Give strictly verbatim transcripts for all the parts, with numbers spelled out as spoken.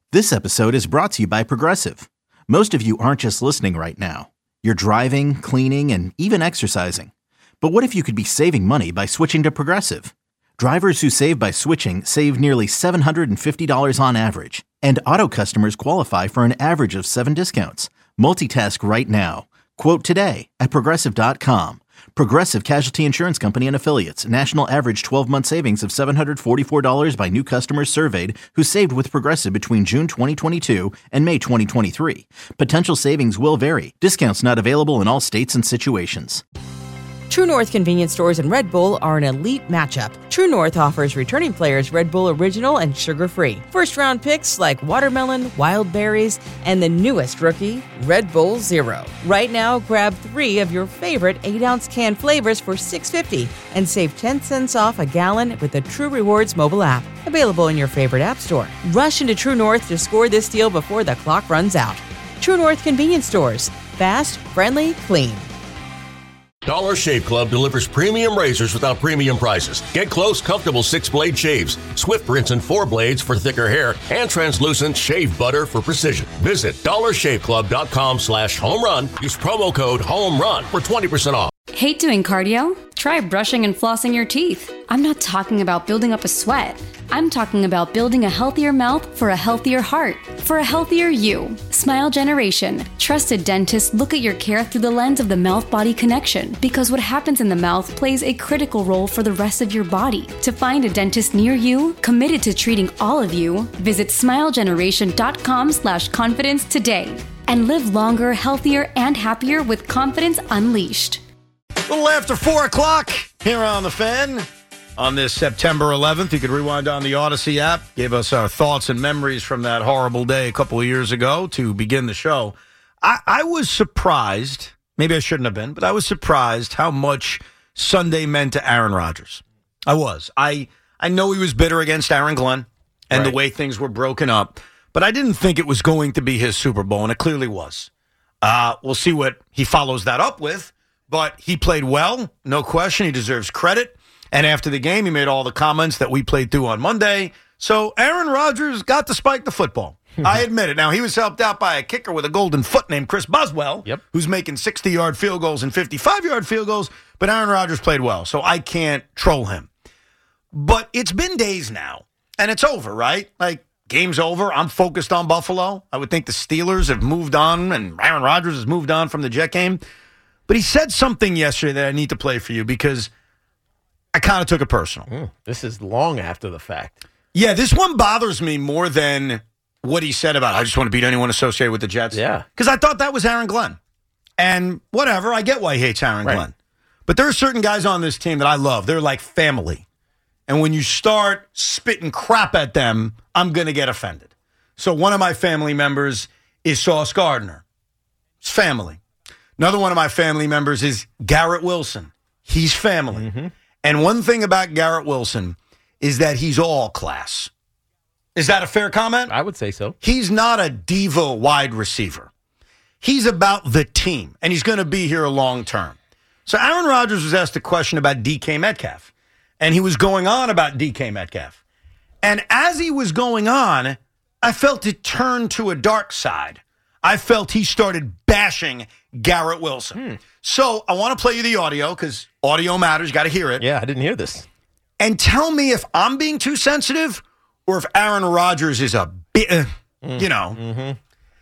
This episode is brought to you by Progressive. Most of you aren't just listening right now. You're driving, cleaning, and even exercising. But what if you could be saving money by switching to Progressive? Drivers who save by switching save nearly seven hundred fifty dollars on average. And auto customers qualify for an average of seven discounts. Multitask right now. Quote today at Progressive dot com. Progressive Casualty Insurance Company and Affiliates. National average twelve-month savings of seven hundred forty-four dollars by new customers surveyed who saved with Progressive between June twenty twenty-two and May twenty twenty-three. Potential savings will vary. Discounts not available in all states and situations. True North convenience stores and Red Bull are an elite matchup. True North offers returning players Red Bull Original and sugar-free. First-round picks like watermelon, wild berries, and the newest rookie, Red Bull Zero. Right now, grab three of your favorite eight-ounce can flavors for six dollars and fifty cents and save ten cents off a gallon with the True Rewards mobile app. Available in your favorite app store. Rush into True North to score this deal before the clock runs out. True North convenience stores. Fast, friendly, clean. Dollar Shave Club delivers premium razors without premium prices. Get close, comfortable six-blade shaves, swift rinse and four blades for thicker hair, and translucent shave butter for precision. Visit dollar shave club dot com slash home run. Use promo code HOMERUN for twenty percent off. Hate doing cardio? Try brushing and flossing your teeth. I'm not talking about building up a sweat. I'm talking about building a healthier mouth for a healthier heart, for a healthier you. Smile Generation. Trusted dentists look at your care through the lens of the mouth-body connection, because what happens in the mouth plays a critical role for the rest of your body. To find a dentist near you, committed to treating all of you, visit smile generation dot com slash confidence today. And live longer, healthier, and happier with confidence unleashed. A little after four o'clock here on The Fan. On this September eleventh, you could rewind on the Odyssey app, give us our thoughts and memories from that horrible day a couple of years ago to begin the show. I, I was surprised, maybe I shouldn't have been, but I was surprised how much Sunday meant to Aaron Rodgers. I was. I, I know he was bitter against Aaron Glenn and right. the way things were broken up, but I didn't think it was going to be his Super Bowl, and it clearly was. Uh, we'll see what he follows that up with, but he played well, no question. He deserves credit. And after the game, he made all the comments that we played through on Monday. So Aaron Rodgers got to spike the football. I admit it. Now, he was helped out by a kicker with a golden foot named Chris Boswell, yep. who's making sixty-yard field goals and fifty-five-yard field goals. But Aaron Rodgers played well, so I can't troll him. But it's been days now, and it's over, right? Like, game's over. I'm focused on Buffalo. I would think the Steelers have moved on, and Aaron Rodgers has moved on from the Jet game. But he said something yesterday that I need to play for you because I kind of took it personal. Mm, this is long after the fact. Yeah, this one bothers me more than what he said about, I just want to beat anyone associated with the Jets. Yeah. Because I thought that was Aaron Glenn. And whatever, I get why he hates Aaron right. Glenn. But there are certain guys on this team that I love. They're like family. And when you start spitting crap at them, I'm going to get offended. So one of my family members is Sauce Gardner. It's family. Another one of my family members is Garrett Wilson. He's family. Mm-hmm. And one thing about Garrett Wilson is that he's all class. Is that a fair comment? I would say so. He's not a diva wide receiver. He's about the team, and he's going to be here long term. So Aaron Rodgers was asked a question about D K Metcalf, and he was going on about D K Metcalf. And as he was going on, I felt it turn to a dark side. I felt he started bashing Garrett Wilson. Hmm. So I want to play you the audio because audio matters. You got to hear it. Yeah, I didn't hear this. And tell me if I'm being too sensitive or if Aaron Rodgers is a bit, uh, mm. you know. Mm-hmm.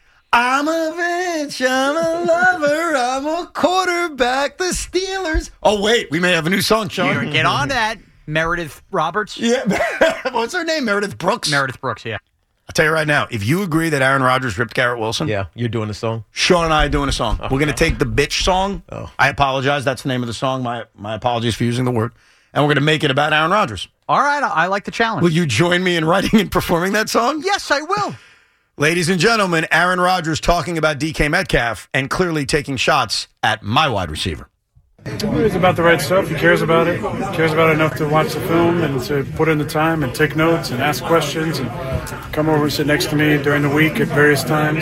I'm a bitch, I'm a lover, I'm a quarterback, the Steelers. Oh, wait, we may have a new song, Sean. Get on that, Meredith Roberts. Yeah, what's her name? Meredith Brooks? Meredith Brooks, yeah. I'll tell you right now, if you agree that Aaron Rodgers ripped Garrett Wilson. Yeah, you're doing the song. Sean and I are doing a song. Oh, We're going to take the bitch song. Oh. I apologize. That's the name of the song. My my apologies for using the word. And we're going to make it about Aaron Rodgers. All right, I like the challenge. Will you join me in writing and performing that song? Yes, I will. Ladies and gentlemen, Aaron Rodgers talking about D K Metcalf and clearly taking shots at my wide receiver. It's about the right stuff. He cares about it. He cares about it enough to watch the film and to put in the time and take notes and ask questions and come over and sit next to me during the week at various times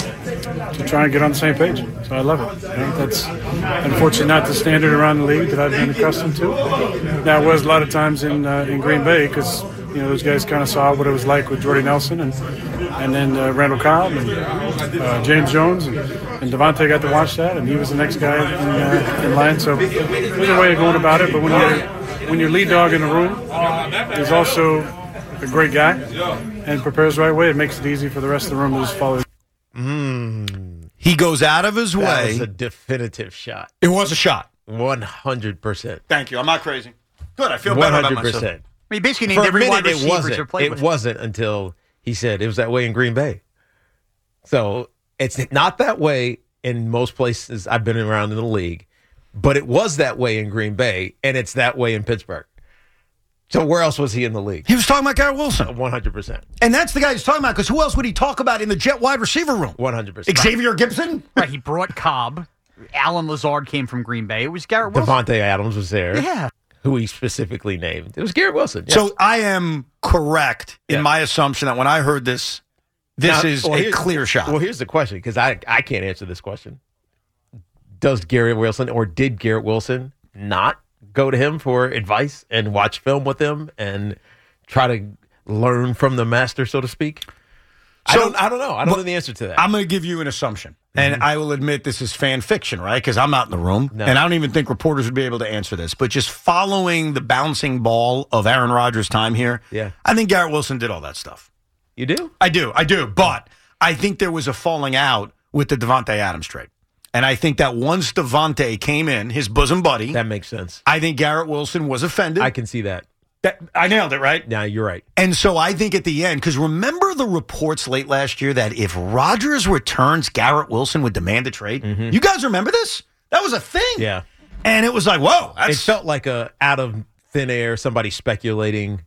to try and get on the same page. So I love it. You know, that's unfortunately not the standard around the league that I've been accustomed to. Now, it was a lot of times in uh, in Green Bay because You know, those guys kind of saw what it was like with Jordy Nelson and and then uh, Randall Cobb and uh, James Jones and, and Devontae got to watch that, and he was the next guy in, uh, in line. So there's a way of going about it, but when you're when your lead dog in the room is also a great guy and prepares the right way, it makes it easy for the rest of the room to just follow. Mm. He goes out of his That way. was a definitive shot. It was a shot. one hundred percent. Thank you. I'm not crazy. Good. I feel better about one hundred percent. myself. I mean, basically, For named a every wide minute, it receiver to wasn't. play It with. wasn't until he said it was that way in Green Bay. So it's not that way in most places I've been around in the league, but it was that way in Green Bay, and it's that way in Pittsburgh. So where else was he in the league? He was talking about Garrett Wilson. one hundred percent. And that's the guy he's talking about, because who else would he talk about in the Jet wide receiver room? one hundred percent. Xavier Gibson? Right, he brought Cobb. Alan Lazard came from Green Bay. It was Garrett Wilson. Devontae Adams was there. Yeah. Who he specifically named. It was Garrett Wilson. Yeah. So I am correct in Yeah. my assumption that when I heard this, this Now, is well, a here's- clear shot. Well, here's the question, because I, I can't answer this question. Does Garrett Wilson, or did Garrett Wilson not go to him for advice and watch film with him and try to learn from the master, so to speak? I So- don't, I don't know. I don't Well, know the answer to that. I'm going to give you an assumption. And I will admit this is fan fiction, right? Because I'm not in the room. No. And I don't even think reporters would be able to answer this. But just following the bouncing ball of Aaron Rodgers' time here, Yeah. I think Garrett Wilson did all that stuff. You do? I do. I do. But I think there was a falling out with the Devontae Adams trade. And I think that once Devontae came in, his bosom buddy, That makes sense. I think Garrett Wilson was offended. I can see that. That, I nailed it, right? Yeah, you're right. And so I think at the end, because remember the reports late last year that if Rodgers returns, Garrett Wilson would demand a trade? You guys remember this? That was a thing. Yeah. And it was like, whoa. That's, It felt like a out of thin air, somebody speculating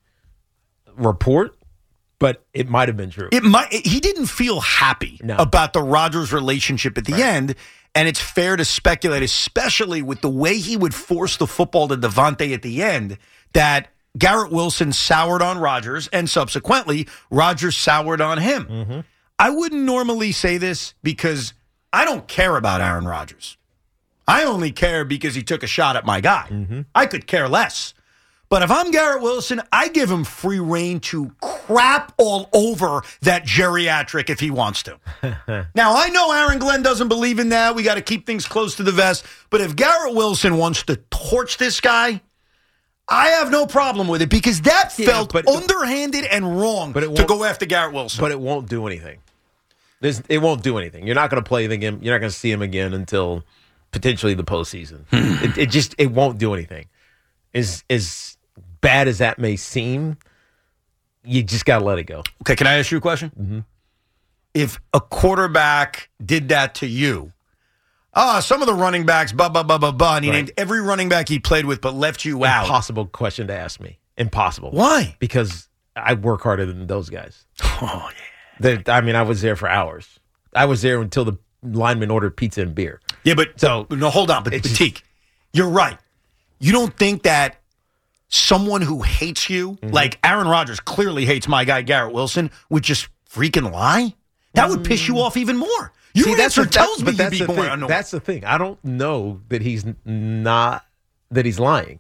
report, but it might have been true. it might, he didn't feel happy No. about the Rodgers relationship at the end. And it's fair to speculate, especially with the way he would force the football to Devontae at the end, that Garrett Wilson soured on Rodgers, and subsequently, Rodgers soured on him. Mm-hmm. I wouldn't normally say this because I don't care about Aaron Rodgers. I only care because he took a shot at my guy. Mm-hmm. I could care less. But if I'm Garrett Wilson, I give him free reign to crap all over that geriatric if he wants to. Now, I know Aaron Glenn doesn't believe in that. We got to keep things close to the vest. But if Garrett Wilson wants to torch this guy, I have no problem with it, because that Yeah, felt but- underhanded and wrong But it to won't- go after Garrett Wilson. But it won't do anything. There's, it won't do anything. You're not going to play the game. You're not going to see him again until potentially the postseason. it, it just it won't do anything. As as bad as that may seem, you just got to let it go. Okay, can I ask you a question? Mm-hmm. If a quarterback did that to you, ah, some of the running backs, blah, blah, blah, blah, blah, and he Right. named every running back he played with but left you out. Impossible question to ask me. Impossible. Why? Because I work harder than those guys. Oh, yeah. That I mean, I was there for hours. I was there until the lineman ordered pizza and beer. Yeah, but So- no, hold on. But, It's but just- Teak, you're right. You don't think that someone who hates you, Mm-hmm. like Aaron Rodgers clearly hates my guy Garrett Wilson, would just freaking lie? That would piss you off even more. Your See, answer the- tells me but you'd that's be the more thing. annoyed. That's the thing. I don't know that he's n- not that he's lying.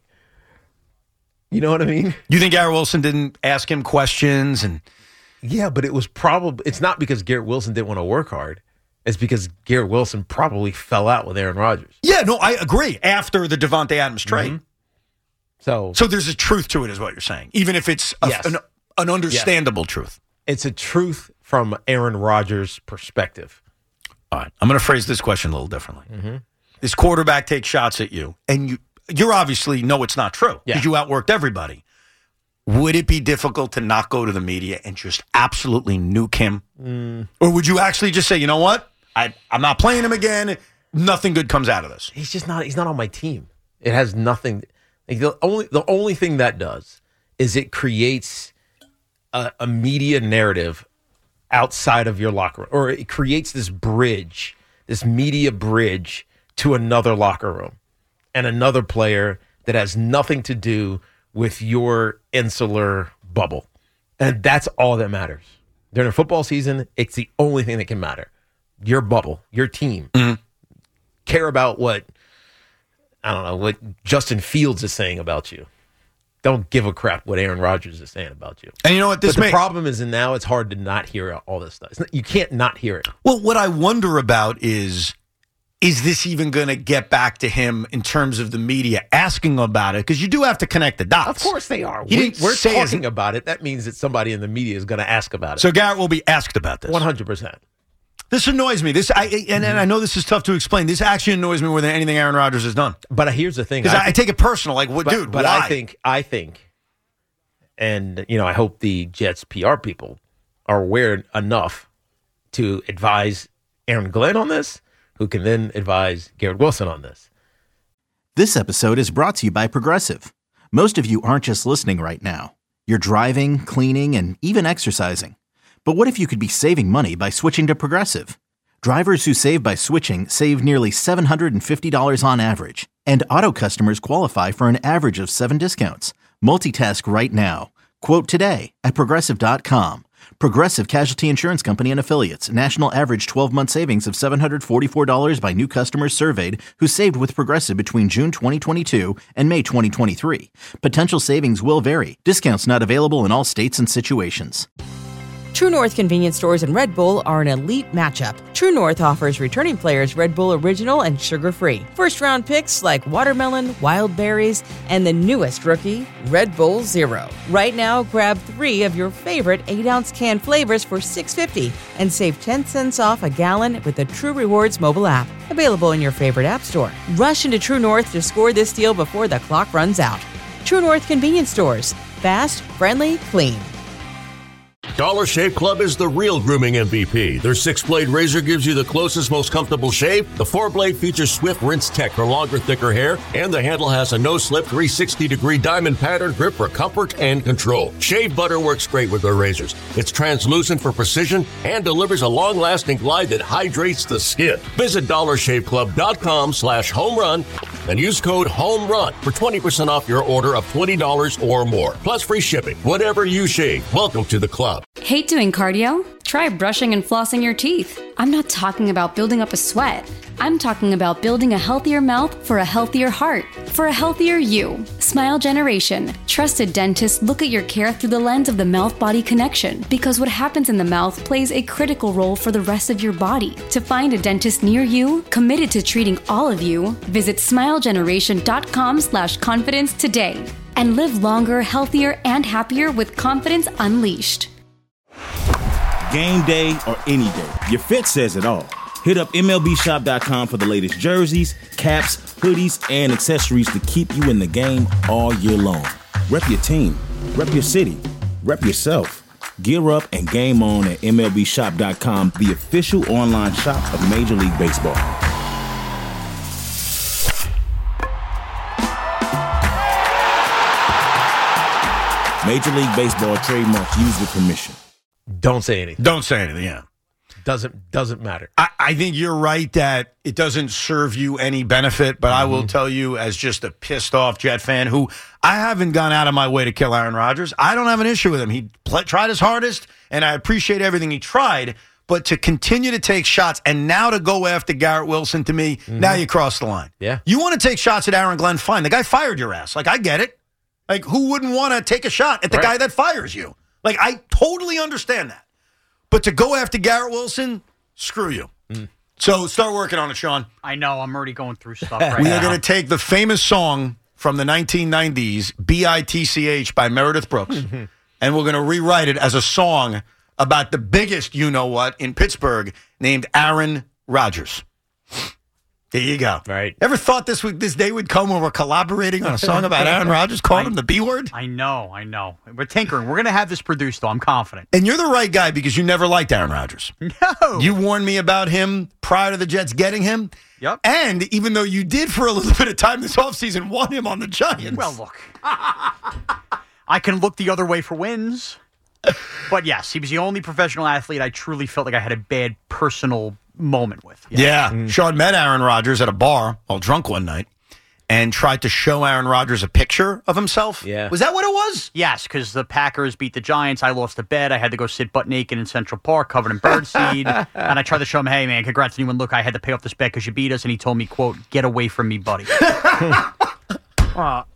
You know what I mean? You think Garrett Wilson didn't ask him questions and Yeah, but it was probably it's not because Garrett Wilson didn't want to work hard. It's because Garrett Wilson probably fell out with Aaron Rodgers. yeah, no, I agree. After the Devontae Adams trade, Mm-hmm. So, so there's a truth to it, is what you're saying, even if it's a, Yes. an, an understandable truth. it's a truth from Aaron Rodgers' perspective. All right, I'm going to phrase this question a little differently. This quarterback takes shots at you, and you you obviously know it's not true because Yeah. you outworked everybody. Would it be difficult to not go to the media and just absolutely nuke him? Mm. Or would you actually just say, you know what? I, I'm not playing him again. Nothing good comes out of this. He's just not he's not on my team. It has nothing like the only the only thing that does is it creates a, a media narrative outside of your locker room, or it creates this bridge, this media bridge to another locker room and another player that has nothing to do with your insular bubble. And that's all that matters. During a football season, it's the only thing that can matter. Your bubble, your team. Care about what, I don't know, what Justin Fields is saying about you. don't give a crap what Aaron Rodgers is saying about you. And you know what? This but the may- problem is, and now it's hard to not hear all this stuff. It's not, you can't not hear it. Well, what I wonder about is, is this even going to get back to him in terms of the media asking about it? Because you do have to connect the dots. Of course they are. He We, didn't we're say talking his- about it. That means that somebody in the media is going to ask about it. So Garrett will be asked about this. one hundred percent. This annoys me. This, I, and, and I know this is tough to explain. This actually annoys me more than anything Aaron Rodgers has done. But here's the thing. Because I, I take it personal. Like, what, but, dude, But why? I think, I think, and, you know, I hope the Jets P R people are aware enough to advise Aaron Glenn on this, who can then advise Garrett Wilson on this. This episode is brought to you by Progressive. Most of you aren't just listening right now. You're driving, cleaning, and even exercising. But what if you could be saving money by switching to Progressive? Drivers who save by switching save nearly seven hundred fifty dollars on average. And auto customers qualify for an average of seven discounts. Multitask right now. Quote today at Progressive dot com. Progressive Casualty Insurance Company and Affiliates. National average twelve-month savings of seven hundred forty-four dollars by new customers surveyed who saved with Progressive between June twenty twenty-two and May twenty twenty-three. Potential savings will vary. Discounts not available in all states and situations. True North convenience stores and Red Bull are an elite matchup. True North offers returning players Red Bull Original and sugar-free. First-round picks like watermelon, wild berries, and the newest rookie, Red Bull Zero. Right now, grab three of your favorite eight-ounce can flavors for six dollars and fifty cents and save ten cents off a gallon with the True Rewards mobile app. Available in your favorite app store. Rush into True North to score this deal before the clock runs out. True North convenience stores. Fast, friendly, clean. Dollar Shave Club is the real grooming M V P. Their six-blade razor gives you the closest, most comfortable shave. The four-blade features Swift Rinse Tech for longer, thicker hair. And the handle has a no-slip three hundred sixty degree diamond pattern grip for comfort and control. Shave butter works great with their razors. It's translucent for precision and delivers a long-lasting glide that hydrates the skin. Visit dollar shave club dot com slash home run and use code HOMERUN for twenty percent off your order of twenty dollars or more. Plus free shipping. Whatever you shave, welcome to the club. Hate doing cardio? Try brushing and flossing your teeth. I'm not talking about building up a sweat. I'm talking about building a healthier mouth for a healthier heart, for a healthier you. Smile Generation. Trusted dentists look at your care through the lens of the mouth-body connection, because what happens in the mouth plays a critical role for the rest of your body. To find a dentist near you, committed to treating all of you, visit smile generation dot com slash confidence today. And live longer, healthier, and happier with confidence unleashed. Game day or any day, your fit says it all. Hit up M L B shop dot com for the latest jerseys, caps, hoodies, and accessories to keep you in the game all year long. Rep your team, rep your city, rep yourself. Gear up and game on at M L B shop dot com, the official online shop of Major League Baseball. Major League Baseball trademarks used with permission. Don't say anything. Don't say anything, yeah. Doesn't doesn't matter. I, I think you're right that it doesn't serve you any benefit, but mm-hmm. I will tell you, as just a pissed off Jet fan who I haven't gone out of my way to kill Aaron Rodgers. I don't have an issue with him. He pl- tried his hardest, and I appreciate everything he tried. But to continue to take shots and now to go after Garrett Wilson, to me, mm-hmm. now you cross the line. Yeah. You want to take shots at Aaron Glenn, fine. The guy fired your ass. Like, I get it. Like, who wouldn't want to take a shot at the right. guy that fires you? Like, I totally understand that. But to go after Garrett Wilson, screw you. Mm. So start working on it, Sean. I know. I'm already going through stuff right we now. We are going to take the famous song from the nineteen nineties, B I T C H by Meredith Brooks, mm-hmm. and we're going to rewrite it as a song about the biggest you-know-what in Pittsburgh named Aaron Rodgers. There you go. Right. Ever thought this would, this day would come when we're collaborating on a song about Aaron Rodgers, calling him the B word? I know, I know. We're tinkering. We're going to have this produced, though. I'm confident. And you're the right guy because you never liked Aaron Rodgers. No. You warned me about him prior to the Jets getting him. Yep. And even though you did for a little bit of time this offseason want him on the Giants. Well, look. I can look the other way for wins. But yes, he was the only professional athlete I truly felt like I had a bad personal moment with. Yeah. yeah. Mm. Sean met Aaron Rodgers at a bar while drunk one night and tried to show Aaron Rodgers a picture of himself. Yeah. Was that what it was? Yes, because the Packers beat the Giants. I lost a bet. I had to go sit butt naked in Central Park covered in birdseed. And I tried to show him, hey, man, congrats on you. And look, I had to pay off this bet because you beat us. And he told me, quote, get away from me, buddy. uh,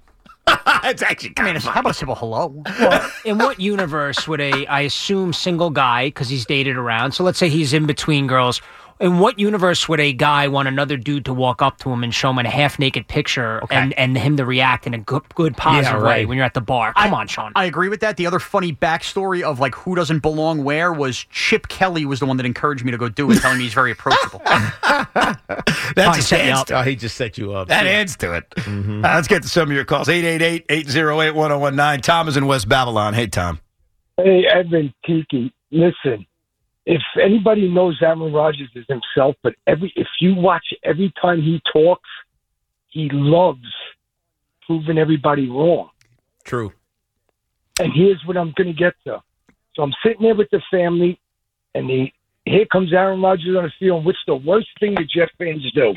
It's actually I kind mean, of it's, how about a simple hello? Well, in what universe would a, I assume, single guy, because he's dated around, so let's say he's in between girls, in what universe would a guy want another dude to walk up to him and show him a half-naked picture Okay. and, and him to react in a good, good positive Yeah, way right. when you're at the bar? Come I, on, Sean. I agree with that. The other funny backstory of like who doesn't belong where was Chip Kelly was the one that encouraged me to go do it, telling me he's very approachable. That Fine, just set me adds up. to Oh, he just set you up. That adds to it. Uh, let's get to some of your calls. eight eight eight, eight oh eight, one oh one nine. Tom is in West Babylon. Hey, Tom. Hey, Evan Tiki, listen. If anybody knows Aaron Rodgers is himself, but every if you watch every time he talks, he loves proving everybody wrong. True. And here's what I'm going to get to. So I'm sitting there with the family, and the, here comes Aaron Rodgers on the field. What's the worst thing the Jet fans do?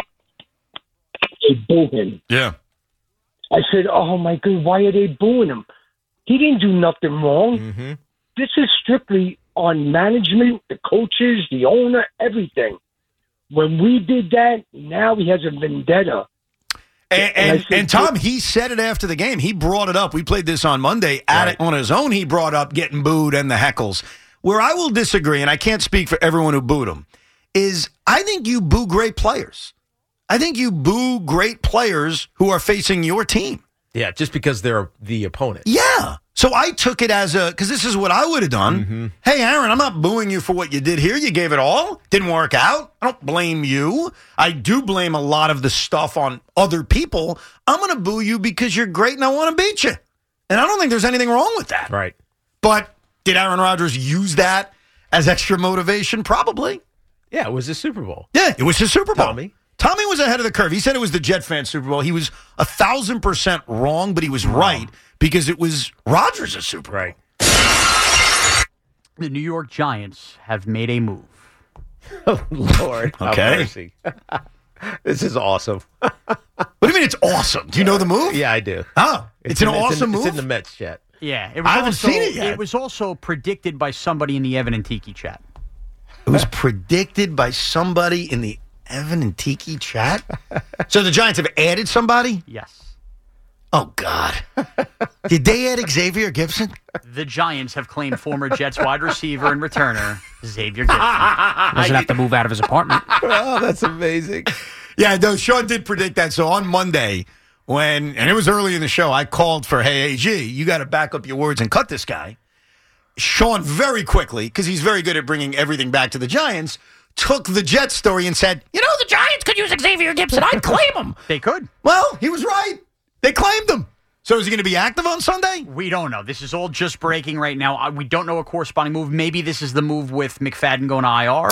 They boo him. Yeah. I said, oh, my God, why are they booing him? He didn't do nothing wrong. Mm-hmm. This is strictly on management, the coaches, the owner, everything. When we did that, now he has a vendetta. And, And I and, said, and Tom, he said it after the game. He brought it up. We played this on Monday. At Right. it on his own, he brought up getting booed and the heckles. Where I will disagree, and I can't speak for everyone who booed him, is I think you boo great players. I think you boo great players who are facing your team. Yeah, just because they're the opponent. Yeah. So I took it as a, because this is what I would have done. Mm-hmm. Hey, Aaron, I'm not booing you for what you did here. You gave it all. Didn't work out. I don't blame you. I do blame a lot of the stuff on other people. I'm going to boo you because you're great and I want to beat you. And I don't think there's anything wrong with that. Right. But did Aaron Rodgers use that as extra motivation? Probably. Yeah, it was a Super Bowl. Yeah, it was his Super Bowl. Tommy. Tommy was ahead of the curve. He said it was the Jet fan Super Bowl. He was a thousand percent wrong, but he was right because it was Rodgers' Super Bowl. Right. The New York Giants have made a move. Oh, Lord. have Okay. mercy. This is awesome. What do you mean it's awesome? Do you know the move? Yeah, I do. Oh, it's, an in- awesome in, move? It's in the Mets chat. Yeah, it was I haven't also, seen it yet. was also predicted by somebody in the Evan and Tiki chat. It was predicted by somebody in the Evan and Tiki chat? So the Giants have added somebody? Yes. Oh, God. Did they add Xavier Gibson? The Giants have claimed former Jets wide receiver and returner Xavier Gibson. Doesn't have to move out of his apartment. Oh, that's amazing. Yeah, no, Sean did predict that. So on Monday, when, and it was early in the show, I called for, hey, A G, you got to back up your words and cut this guy. Sean very quickly, because he's very good at bringing everything back to the Giants, took the Jets story and said, you know, the Giants could use Xavier Gibson. I'd claim him. They could. Well, he was right. They claimed him. So is he going to be active on Sunday? We don't know. This is all just breaking right now. Uh, We don't know a corresponding move. Maybe this is the move with McFadden going to I R.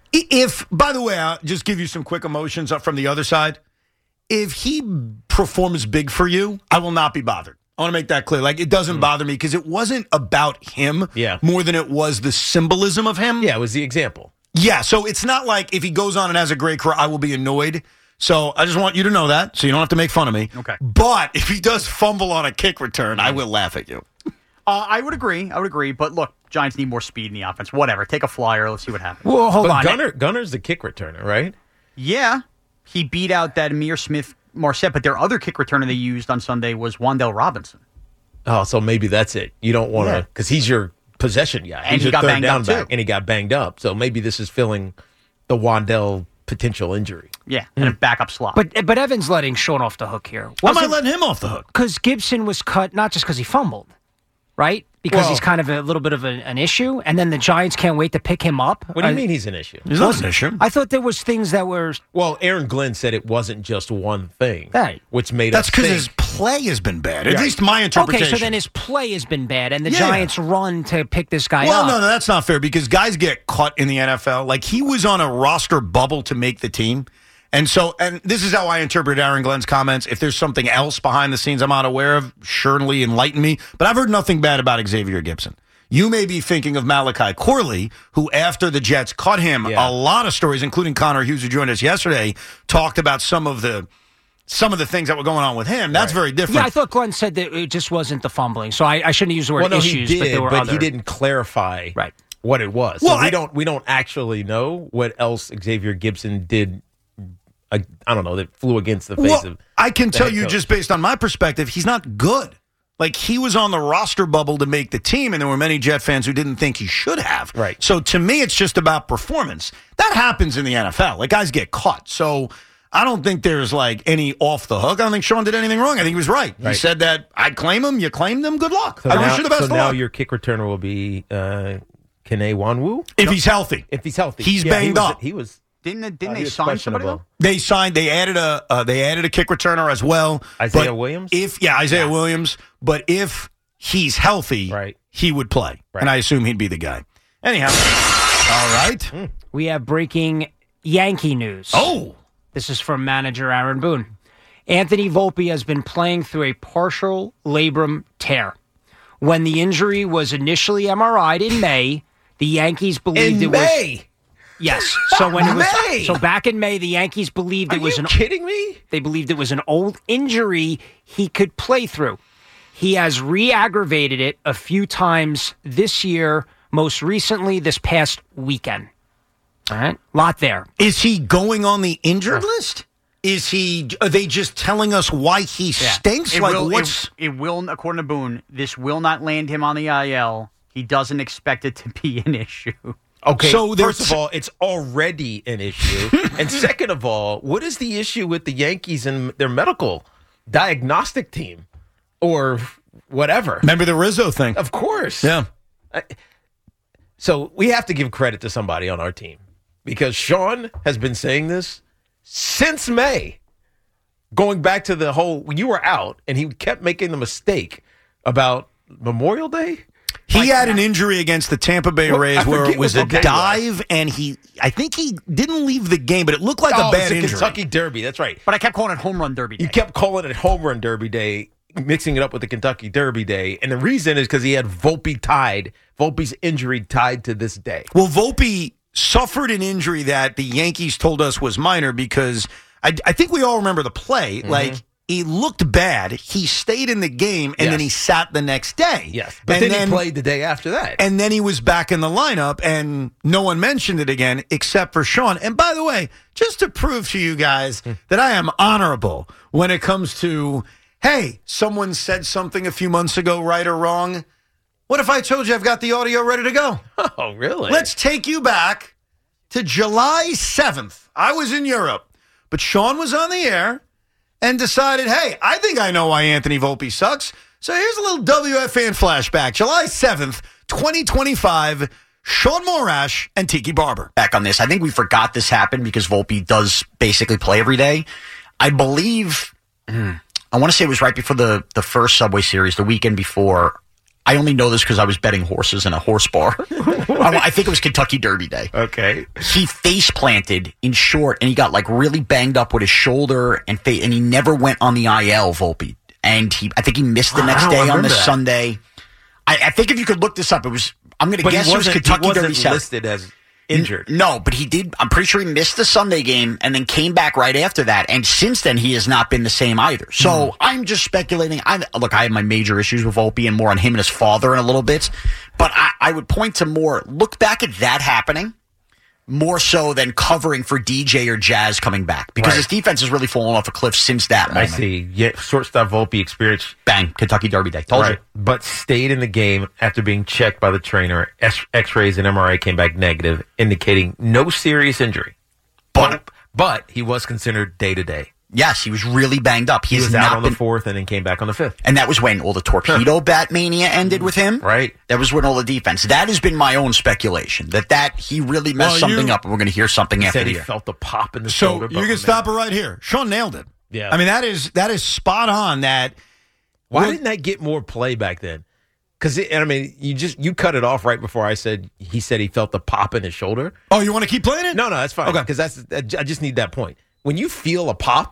If, by the way, I'll just give you some quick emotions up from the other side. If he performs big for you, I will not be bothered. I want to make that clear. Like, it doesn't bother me because it wasn't about him Yeah. more than it was the symbolism of him. Yeah, it was the example. Yeah, so it's not like if he goes on and has a great career, I will be annoyed. So I just want you to know that, so you don't have to make fun of me. Okay. But if he does fumble on a kick return, I will laugh at you. Uh, I would agree. I would agree. But look, Giants need more speed in the offense. Whatever. Take a flyer. Let's see what happens. Well, hold but on. Gunner, Gunner's the kick returner, right? Yeah. He beat out that Amir Smith Marset, but their other kick returner they used on Sunday was Wan'Dale Robinson. Oh, so maybe that's it. You don't want to, Yeah. because he's your possession guy. And he's he your got third banged down up, back, too. and he got banged up. So maybe this is filling the Wan'Dale potential injury. Yeah, and a backup slot. But but Evan's letting Sean off the hook here. Why am I letting him off the hook? Because Gibson was cut not just because he fumbled, right? Because Well- he's kind of a little bit of a, an issue, and then the Giants can't wait to pick him up. What do you Uh, mean he's an issue? He's not an issue. I thought there was things that were Well, Aaron Glenn said it wasn't just one thing, Right. which made That's us because think. his play has been bad. At Right. least my interpretation. okay. So then his play has been bad, and the Yeah. Giants run to pick this guy Well, up. no, no, that's not fair because guys get caught in the N F L. Like he was on a roster bubble to make the team. And so, and this is how I interpret Aaron Glenn's comments. If there's something else behind the scenes I'm not aware of, surely enlighten me. But I've heard nothing bad about Xavier Gibson. You may be thinking of Malachi Corley, who after the Jets cut him, Yeah. a lot of stories, including Connor Hughes, who joined us yesterday, talked about some of the some of the things that were going on with him. That's very different. Yeah, I thought Glenn said that it just wasn't the fumbling, so I, I shouldn't use the word well, no, issues, he did, but there were other. he didn't clarify Right. what it was. Well, so we I- don't we don't actually know what else Xavier Gibson did I, I don't know, that flew against the face well, of. I can the tell head you coach. just based on my perspective, he's not good. Like, he was on the roster bubble to make the team, and there were many Jet fans who didn't think he should have. Right. So, to me, it's just about performance. That happens in the N F L. Like, guys get caught. So, I don't think there's, like, any off the hook. I don't think Sean did anything wrong. I think he was right. Right. He said that, I'd claim him, you claimed him, good luck. So I now, wish you the best so of now luck. your kick returner will be uh, Kene Nwanwu? If he's healthy. If he's healthy. He's Yeah, banged he was, up. He was. Didn't they, didn't uh, they he was sign somebody questionable. though? They signed, they added a uh, they added a kick returner as well. Isaiah But Williams? If Yeah, Isaiah Williams. But if he's healthy, Right. he would play. Right. And I assume he'd be the guy. Anyhow. All right. Mm. We have breaking Yankee news. Oh. This is from manager Aaron Boone. Anthony Volpe has been playing through a partial labrum tear. When the injury was initially M R I'd in May, the Yankees believed In it May? was yes. So when it was May? so back in May, the Yankees believed Are it was you an kidding me? They believed it was an old injury he could play through. He has re-aggravated it a few times this year, most recently this past weekend. All right, lot there. Is he going on the injured list? Is he? Are they just telling us why he stinks? It like will, what's? it, it will, according to Boone, this will not land him on the I L. He doesn't expect it to be an issue. Okay, So first there's- of all, it's already an issue. And second of all, what is the issue with the Yankees and their medical diagnostic team or whatever? Remember the Rizzo thing? Of course. Yeah. So we have to give credit to somebody on our team because Sean has been saying this since May, going back to the whole, when you were out and he kept making the mistake about Memorial Day. He Like, had an injury against the Tampa Bay Well, Rays I where forget it was what a the game dive, and he, I think he didn't leave the game, but it looked like oh, a bad it's the injury. Kentucky Derby. That's right. But I kept calling it home run derby day. You kept calling it home run derby day, mixing it up with the Kentucky Derby day. And the reason is because he had Volpe tied, Volpe's injury tied to this day. Well, Volpe suffered an injury that the Yankees told us was minor because I, I think we all remember the play. Mm-hmm. Like, he looked bad. He stayed in the game, and Yes. then he sat the next day. Yes. But and then, he played the day after that. And then he was back in the lineup, and no one mentioned it again except for Sean. And by the way, just to prove to you guys that I am honorable when it comes to, hey, someone said something a few months ago, right or wrong. What if I told you I've got the audio ready to go? Oh, really? Let's take you back to July seventh. I was in Europe, but Sean was on the air and decided, hey, I think I know why Anthony Volpe sucks. So here's a little W F fan flashback. July seventh, twenty twenty-five, Sean Morash and Tiki Barber. Back on this, I think we forgot this happened because Volpe does basically play every day. I believe, I want to say it was right before the, the first Subway Series, the weekend before. I only know this because I was betting horses in a horse bar. I, I think it was Kentucky Derby Day. Okay. He face planted in short, and he got like really banged up with his shoulder, and fa- and he never went on the I L, Volpe. And he, I think he missed the I next don't day on remember the that. Sunday. I, I think if you could look this up, it was. I'm going to But guess he it was wasn't, Kentucky he wasn't Derby South. listed as injured. No, but he did. I'm pretty sure he missed the Sunday game and then came back right after that. And since then, he has not been the same either. So Mm. I'm just speculating. I look, I have my major issues with Volpe and more on him and his father in a little bit. But I, I would point to more. Look back at that happening more so than covering for D J or Jazz coming back because Right. his defense has really fallen off a cliff since that I moment. see. Yeah, shortstop Volpe experienced. Bang, Kentucky Derby Day. Told Right. you. But stayed in the game after being checked by the trainer. X- X-rays and M R I came back negative, indicating no serious injury. But but he was considered day to day. Yes, he was really banged up. He, He has was not out on been, the fourth and then came back on the fifth. And that was when all the torpedo bat mania ended with him. Right. That was when all the defense. That has been my own speculation, that that he really messed Well, something you- up, and we're going to hear something He after said the he year. felt the pop in the So shoulder. you can stop it right here. Sean nailed it. Yeah. I mean, that is that is spot on. That Why Well- didn't that get more play back then? Because I mean, you just you cut it off right before I said he said he felt the pop in his shoulder. Oh, you want to keep playing it? No, no, that's fine. Okay. Because that's I just need that point. When you feel a pop,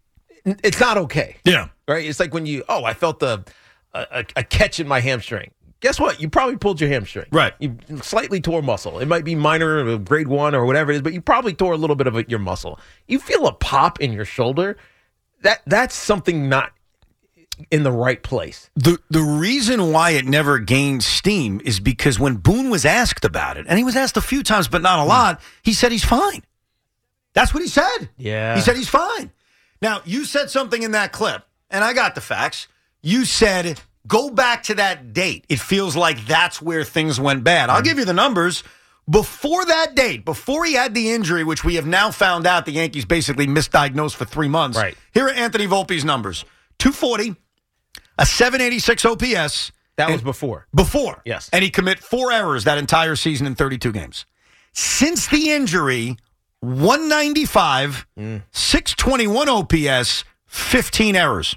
it's not okay. Yeah. Right. It's like when you oh I felt the a, a catch in my hamstring. Guess what? You probably pulled your hamstring. Right. You slightly tore muscle. It might be minor, grade one, or whatever it is, but you probably tore a little bit of it, your muscle. You feel a pop in your shoulder. That that's something not in the right place. The the reason why it never gained steam is because when Boone was asked about it, and he was asked a few times, but not a lot, he said he's fine. That's what he said. Yeah. He said he's fine. Now, you said something in that clip, and I got the facts. You said, go back to that date. It feels like that's where things went bad. I'll give you the numbers. Before that date, before he had the injury, which we have now found out the Yankees basically misdiagnosed for three months. Right. Here are Anthony Volpe's numbers. two forty, a seven eighty-six O P S. That was before. Before. Yes. And he commit four errors that entire season in thirty-two games. Since the injury, one ninety-five, Mm. six twenty-one O P S, fifteen errors.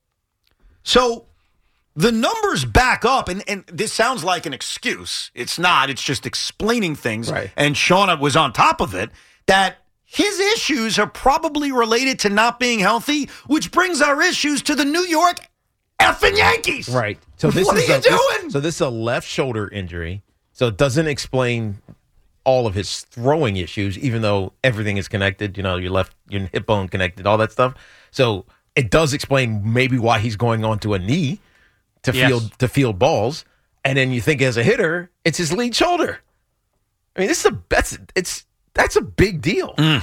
So the numbers back up, and, and this sounds like an excuse. It's not. It's just explaining things. Right. And Sean was on top of it, that his issues are probably related to not being healthy, which brings our issues to the New York effing Yankees. Right. So this what is are you a, this- doing? so this is a left shoulder injury. So it doesn't explain all of his throwing issues, even though everything is connected. You know, your left, your hip bone connected, all that stuff. So it does explain maybe why he's going on to a knee to Yes. field to field balls. And then you think as a hitter, it's his lead shoulder. I mean, this is a that's it's that's a big deal. Mm.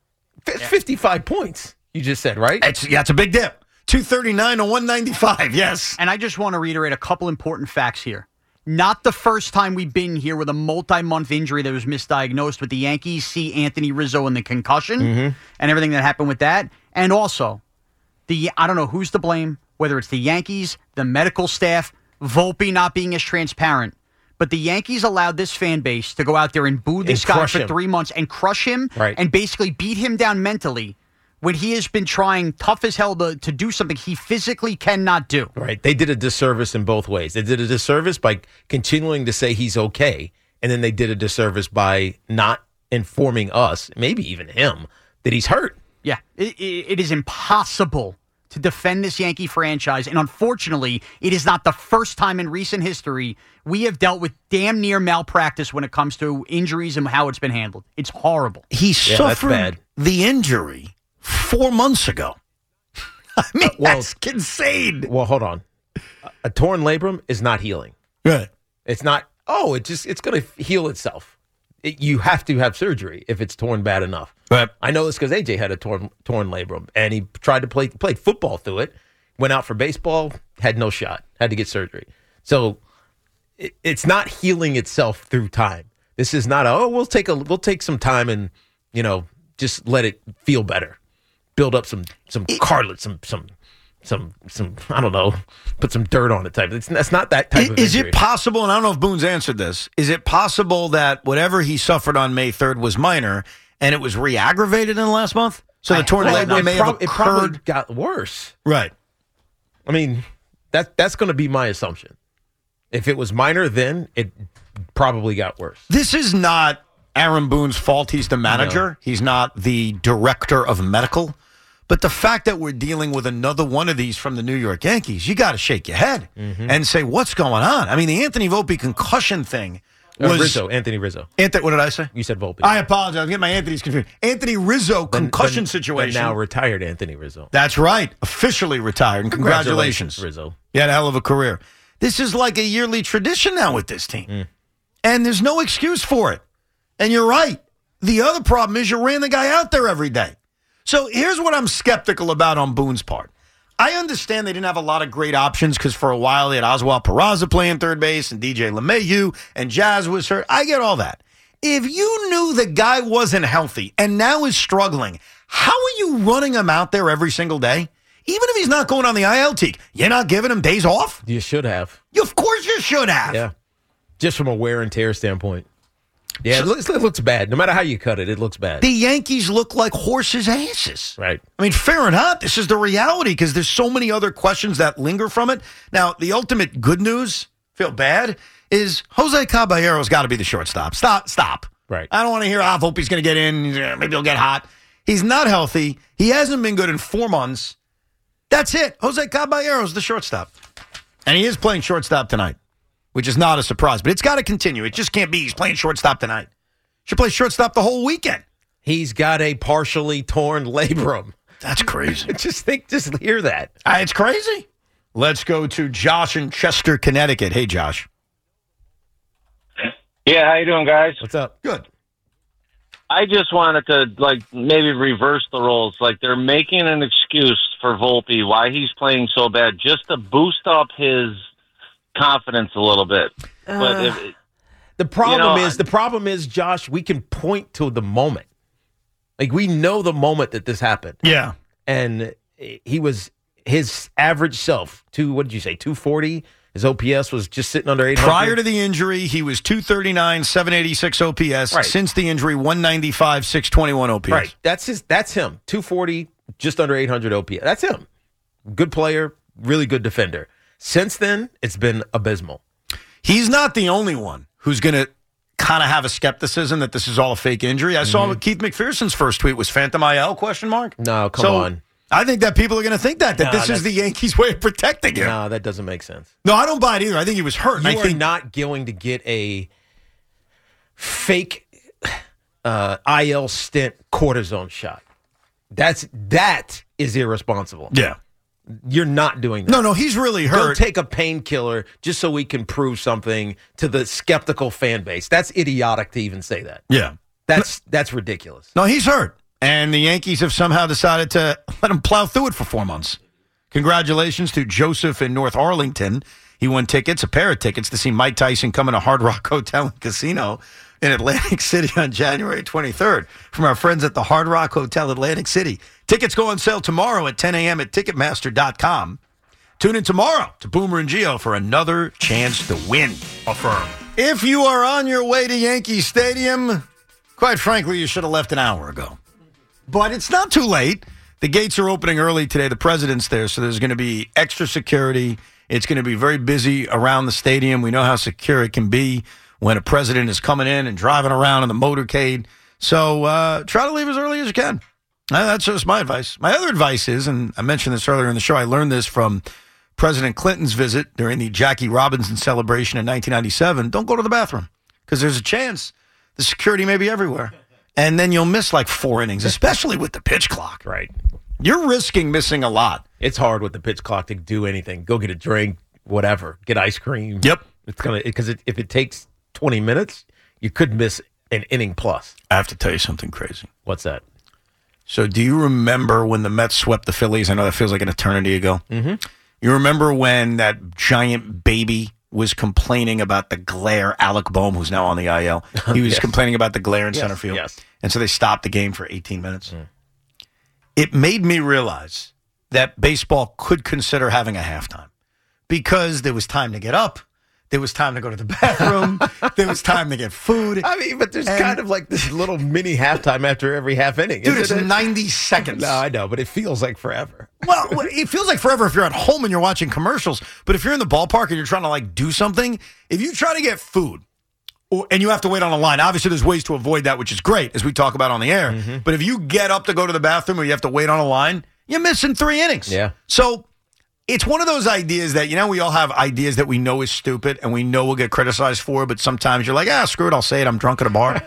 F- fifty-five points. You just said, right? It's, yeah, it's a big dip. two thirty-nine to one ninety-five, yes. And I just want to reiterate a couple important facts here. Not the first time we've been here with a multi-month injury that was misdiagnosed with the Yankees. See Anthony Rizzo and the concussion Mm-hmm. and everything that happened with that. And also, the I don't know who's to blame, whether it's the Yankees, the medical staff, Volpe not being as transparent. But the Yankees allowed this fan base to go out there and boo this And guy crush for him. three months and crush him Right. and basically beat him down mentally when he has been trying tough as hell to, to do something he physically cannot do. Right. They did a disservice in both ways. They did a disservice by continuing to say he's okay, and then they did a disservice by not informing us, maybe even him, that he's hurt. Yeah, it, it, it is impossible to defend this Yankee franchise. And unfortunately, it is not the first time in recent history we have dealt with damn near malpractice when it comes to injuries and how it's been handled. It's horrible. He Yeah, that's suffered bad. the injury four months ago. I mean, well- that's insane. Well, hold on. A, a torn labrum is not healing. Right. It's not, oh, it just it's going to heal itself. It, you have to have surgery if it's torn bad enough. Right. I know this because A J had a torn torn labrum, and he tried to play played football through it, went out for baseball, had no shot, had to get surgery. So it, it's not healing itself through time. This is not a, oh, we'll take a we'll take some time and, you know, just let it feel better, build up some some cartilage, some some some some I don't know, put some dirt on it type. It's that's not that type of Is injury. it possible, and I don't know if Boone's answered this, is it possible that whatever he suffered on May third was minor and it was re-aggravated in the last month? So the torn Well, labrum it may prob- have it probably occurred. got worse. Right. I mean, that that's going to be my assumption. If it was minor, then it probably got worse. This is not Aaron Boone's fault. He's the manager. No. He's not the director of medical. But the fact that we're dealing with another one of these from the New York Yankees, you got to shake your head Mm-hmm. and say, what's going on? I mean, the Anthony Volpe concussion thing Uh, was... Rizzo, Anthony Rizzo. Anthony, what did I say? You said Volpe. I apologize. I'm getting my Anthony's confused. Anthony Rizzo But- concussion but- situation. But now retired Anthony Rizzo. That's right. Officially retired. And congratulations. Rizzo. You had a hell of a career. This is like a yearly tradition now with this team. Mm. And there's no excuse for it. And you're right. The other problem is you ran the guy out there every day. So here's what I'm skeptical about on Boone's part. I understand they didn't have a lot of great options because for a while they had Oswald Peraza playing third base and D J LeMahieu and Jazz was hurt. I get all that. If you knew the guy wasn't healthy and now is struggling, how are you running him out there every single day? Even if he's not going on the I L teak, you're not giving him days off? You should have. You, of course you should have. Yeah. Just from a wear and tear standpoint. Yeah, it looks, it looks bad. No matter how you cut it, it looks bad. The Yankees look like horses' asses. Right. I mean, fair or not, this is the reality because there's so many other questions that linger from it. Now, the ultimate good news, feel bad, is Jose Caballero's got to be the shortstop. Stop, stop. Right. I don't want to hear, ah, Volpe's going to get in. Maybe he'll get hot. He's not healthy. He hasn't been good in four months. That's it. Jose Caballero's the shortstop. And he is playing shortstop tonight, which is not a surprise. But it's got to continue. It just can't be he's playing shortstop tonight. Should play shortstop the whole weekend. He's got a partially torn labrum. That's crazy. just think, just hear that. Uh, it's crazy. Let's go to Josh in Chester, Connecticut. Hey, Josh. Yeah, how you doing, guys? What's up? Good. I, I just wanted to, like, maybe reverse the roles. Like, they're making an excuse for Volpe why he's playing so bad just to boost up his confidence a little bit. Uh, but if, the problem you know, is, the problem is, Josh, we can point to the moment. Like, we know the moment that this happened. Yeah. And he was his average self, two, what did you say, two forty? His O P S was just sitting under eight hundred. Prior to the injury, he was two thirty-nine, seven eighty-six O P S. Right. Since the injury, one ninety-five, six twenty-one O P S. Right. That's his. That's him. two forty, just under eight hundred O P S. That's him. Good player, really good defender. Since then, it's been abysmal. He's not the only one who's going to kind of have a skepticism that this is all a fake injury. I Mm-hmm. saw Keith McPherson's first tweet was Phantom I L, question mark? No, come so, on. I think that people are going to think that, that No, this is that's- the Yankees' way of protecting him. No, that doesn't make sense. No, I don't buy it either. I think he was hurt. You I are think not going to get a fake uh, I L stent cortisone shot. That's that is irresponsible. Yeah. You're not doing that. No, no, he's really Don't hurt. take a painkiller just so we can prove something to the skeptical fan base. That's idiotic to even say that. Yeah. That's that's ridiculous. No, he's hurt. And the Yankees have somehow decided to let him plow through it for four months. Congratulations to Joseph in North Arlington. He won tickets, a pair of tickets, to see Mike Tyson come in a Hard Rock Hotel and Casino in Atlantic City on January twenty-third from our friends at the Hard Rock Hotel Atlantic City. Tickets go on sale tomorrow at ten a.m. at Ticketmaster dot com. Tune in tomorrow to Boomer and Gio for another chance to win a firm. If you are on your way to Yankee Stadium, quite frankly, you should have left an hour ago. But it's not too late. The gates are opening early today. The president's there, so there's going to be extra security. It's going to be very busy around the stadium. We know how secure it can be when a president is coming in and driving around in the motorcade. So uh, try to leave as early as you can. Uh, that's just my advice. My other advice is, and I mentioned this earlier in the show, I learned this from President Clinton's visit during the Jackie Robinson celebration in nineteen ninety-seven. Don't go to the bathroom because there's a chance the security may be everywhere. And then you'll miss like four innings, especially with the pitch clock. Right. You're risking missing a lot. It's hard with the pitch clock to do anything. Go get a drink, whatever. Get ice cream. Yep. It's gonna because it, if it takes twenty minutes, you could miss an inning plus. I have to tell you something crazy. What's that? So do you remember when the Mets swept the Phillies? I know that feels like an eternity ago. Mm-hmm. You remember when that giant baby was complaining about the glare? Alec Boehm, who's now on the I L, he was Yes. complaining about the glare in Yes, center field. yes. And so they stopped the game for eighteen minutes. Mm. It made me realize that baseball could consider having a halftime because there was time to get up. There was time to go to the bathroom. There was time to get food. I mean, but there's And- kind of like this little mini halftime after every half inning. Dude, isn't it's it? ninety seconds. No, I know, but it feels like forever. Well, it feels like forever if you're at home and you're watching commercials. But if you're in the ballpark and you're trying to like do something, if you try to get food or, and you have to wait on a line, obviously there's ways to avoid that, which is great, as we talk about on the air. Mm-hmm. But if you get up to go to the bathroom or you have to wait on a line, you're missing three innings. Yeah. So it's one of those ideas that, you know, we all have ideas that we know is stupid and we know we'll get criticized for, but sometimes you're like, ah, screw it, I'll say it, I'm drunk at a bar.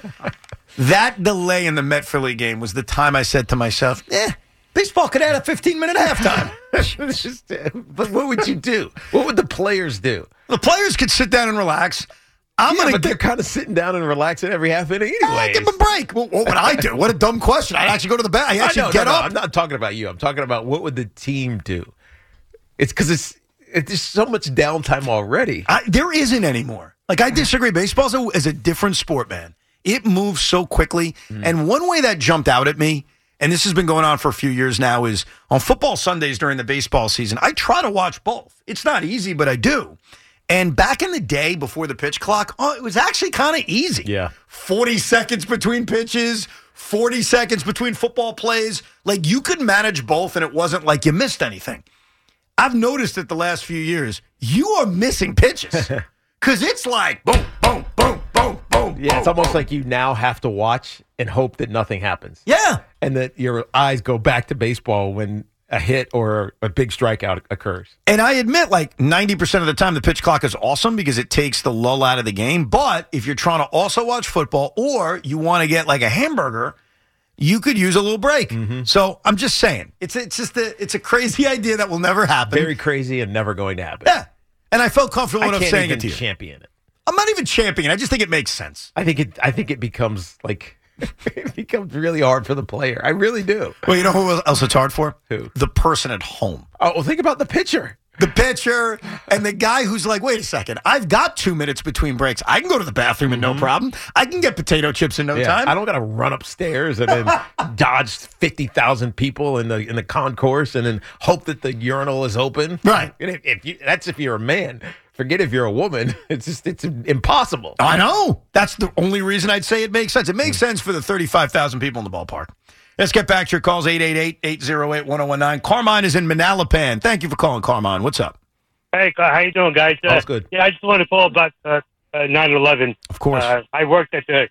That delay in the Met-Philly game was the time I said to myself, eh, baseball could add a fifteen-minute halftime. It's just, but what would you do? What would the players do? The players could sit down and relax. I'm yeah, gonna but they're kind of sitting down and relaxing every half inning anyway. give them a break. Well, what would I do? What a dumb question. I'd actually go to the bath. I actually no, get no, no, up. I'm not talking about you. I'm talking about what would the team do? It's because it's it's just so much downtime already. I, there isn't anymore. Like, I disagree. Baseball a, is a different sport, man. It moves so quickly. Mm. And one way that jumped out at me, and this has been going on for a few years now, is on football Sundays during the baseball season, I try to watch both. It's not easy, but I do. And back in the day before the pitch clock, oh, it was actually kind of easy. Yeah. forty seconds between pitches, forty seconds between football plays. Like, you could manage both, and it wasn't like you missed anything. I've noticed that the last few years, you are missing pitches. Because it's like, boom, boom, boom, boom, boom. Yeah, boom, it's almost boom. like you now have to watch and hope that nothing happens. Yeah. And that your eyes go back to baseball when a hit or a big strikeout occurs. And I admit, like, ninety percent of the time, the pitch clock is awesome because it takes the lull out of the game. But if you're trying to also watch football or you want to get, like, a hamburger, you could use a little break. Mm-hmm. So I'm just saying, it's it's just a, it's a crazy idea that will never happen. Very crazy and never going to happen. Yeah. And I felt comfortable I enough can't saying even it to you. champion it. I'm not even championing. I just think it makes sense. I think it. I think it becomes like it becomes really hard for the player. I really do. Well, you know who else it's hard for? Who? The person at home. Oh, well, think about the pitcher. The pitcher and the guy who's like, wait a second, I've got two minutes between breaks. I can go to the bathroom in no problem. I can get potato chips in no Yeah, time. I don't got to run upstairs and then dodge fifty thousand people in the in the concourse and then hope that the urinal is open. Right. And if, if you, that's if you're a man. Forget if you're a woman. It's just it's impossible. I know. That's the only reason I'd say it makes sense. It makes sense for the thirty-five thousand people in the ballpark. Let's get back to your calls, eight eight eight, eight oh eight, one oh one nine. Carmine is in Manalapan. Thank you for calling, Carmine. What's up? Hey, how you doing, guys? Uh, That's good. Yeah, I just want to call about uh, uh, nine eleven. Of course. Uh, I worked at the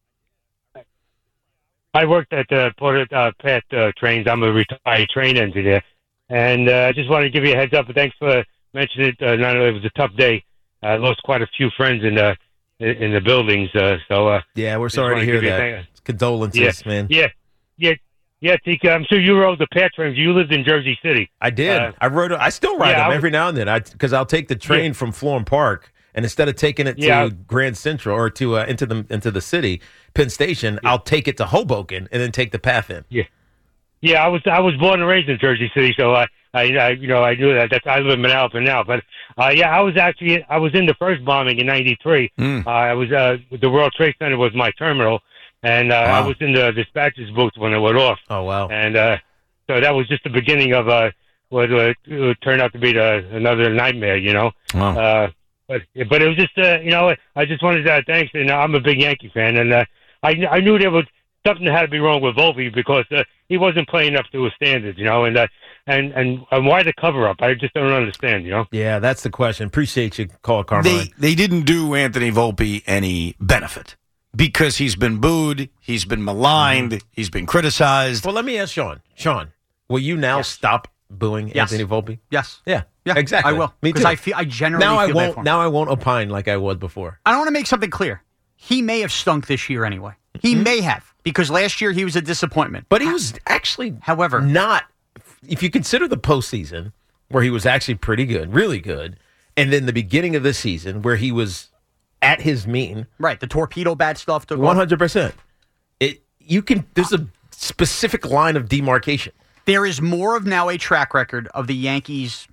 I worked at the Porter uh, Pat uh, Trains. I'm a retired train engineer, and uh, I just wanted to give you a heads up. But thanks for mentioning it. Uh, nine eleven was a tough day. I lost quite a few friends in the in the buildings. Uh, so uh, yeah, we're just sorry to wanted hear give you a that. thank- Condolences, Yeah, man. Yeah, yeah, yeah. Tika, I'm sure you rode the Pat Trains. You lived in Jersey City. I did. Uh, I rode. I still ride yeah, them I was- every now and then. I because I'll take the train Yeah. from Florham Park, and instead of taking it to Yeah. Grand Central or to uh, into the into the city, Penn Station, I'll take it to Hoboken and then take the path in. Yeah, yeah. I was I was born and raised in Jersey City, so I, I, I you know I knew that. That's I live in Manalapan now, but uh, yeah, I was actually I was in the first bombing in ninety-three. Mm. Uh, I was uh, the World Trade Center was my terminal, and uh, I Wow. was in the dispatcher's booth when it went off. Oh wow! And uh, so that was just the beginning of uh, what uh, would turn out to be the, another nightmare, you know. Wow. Uh, but but it was just uh, you know I just wanted to thanks, and I'm a big Yankee fan, and uh, I I knew there was something that had to be wrong with Volpe because uh, he wasn't playing up to his standards, you know, and uh, and and and why the cover up? I just don't understand, you know. Yeah, that's the question. Appreciate you, call Carmine. They, they didn't do Anthony Volpe any benefit because he's been booed, he's been maligned, Mm-hmm. he's been criticized. Well, let me ask Sean. Sean, will you now stop booing Yes. Anthony Volpe? Yes. Yeah. Yeah, Exactly. I will. Me Because too. I feel I generally now I feel bad won't. for him. Now I won't opine like I was before. I don't want to make something clear. He may have stunk this year anyway. He may have because last year he was a disappointment. But he was actually, however, not. If you consider the postseason where he was actually pretty good, really good, and then the beginning of the season where he was at his mean, right? The torpedo bat stuff took one hundred percent. It you can. There's a specific line of demarcation. There is more of now a track record of the Yankees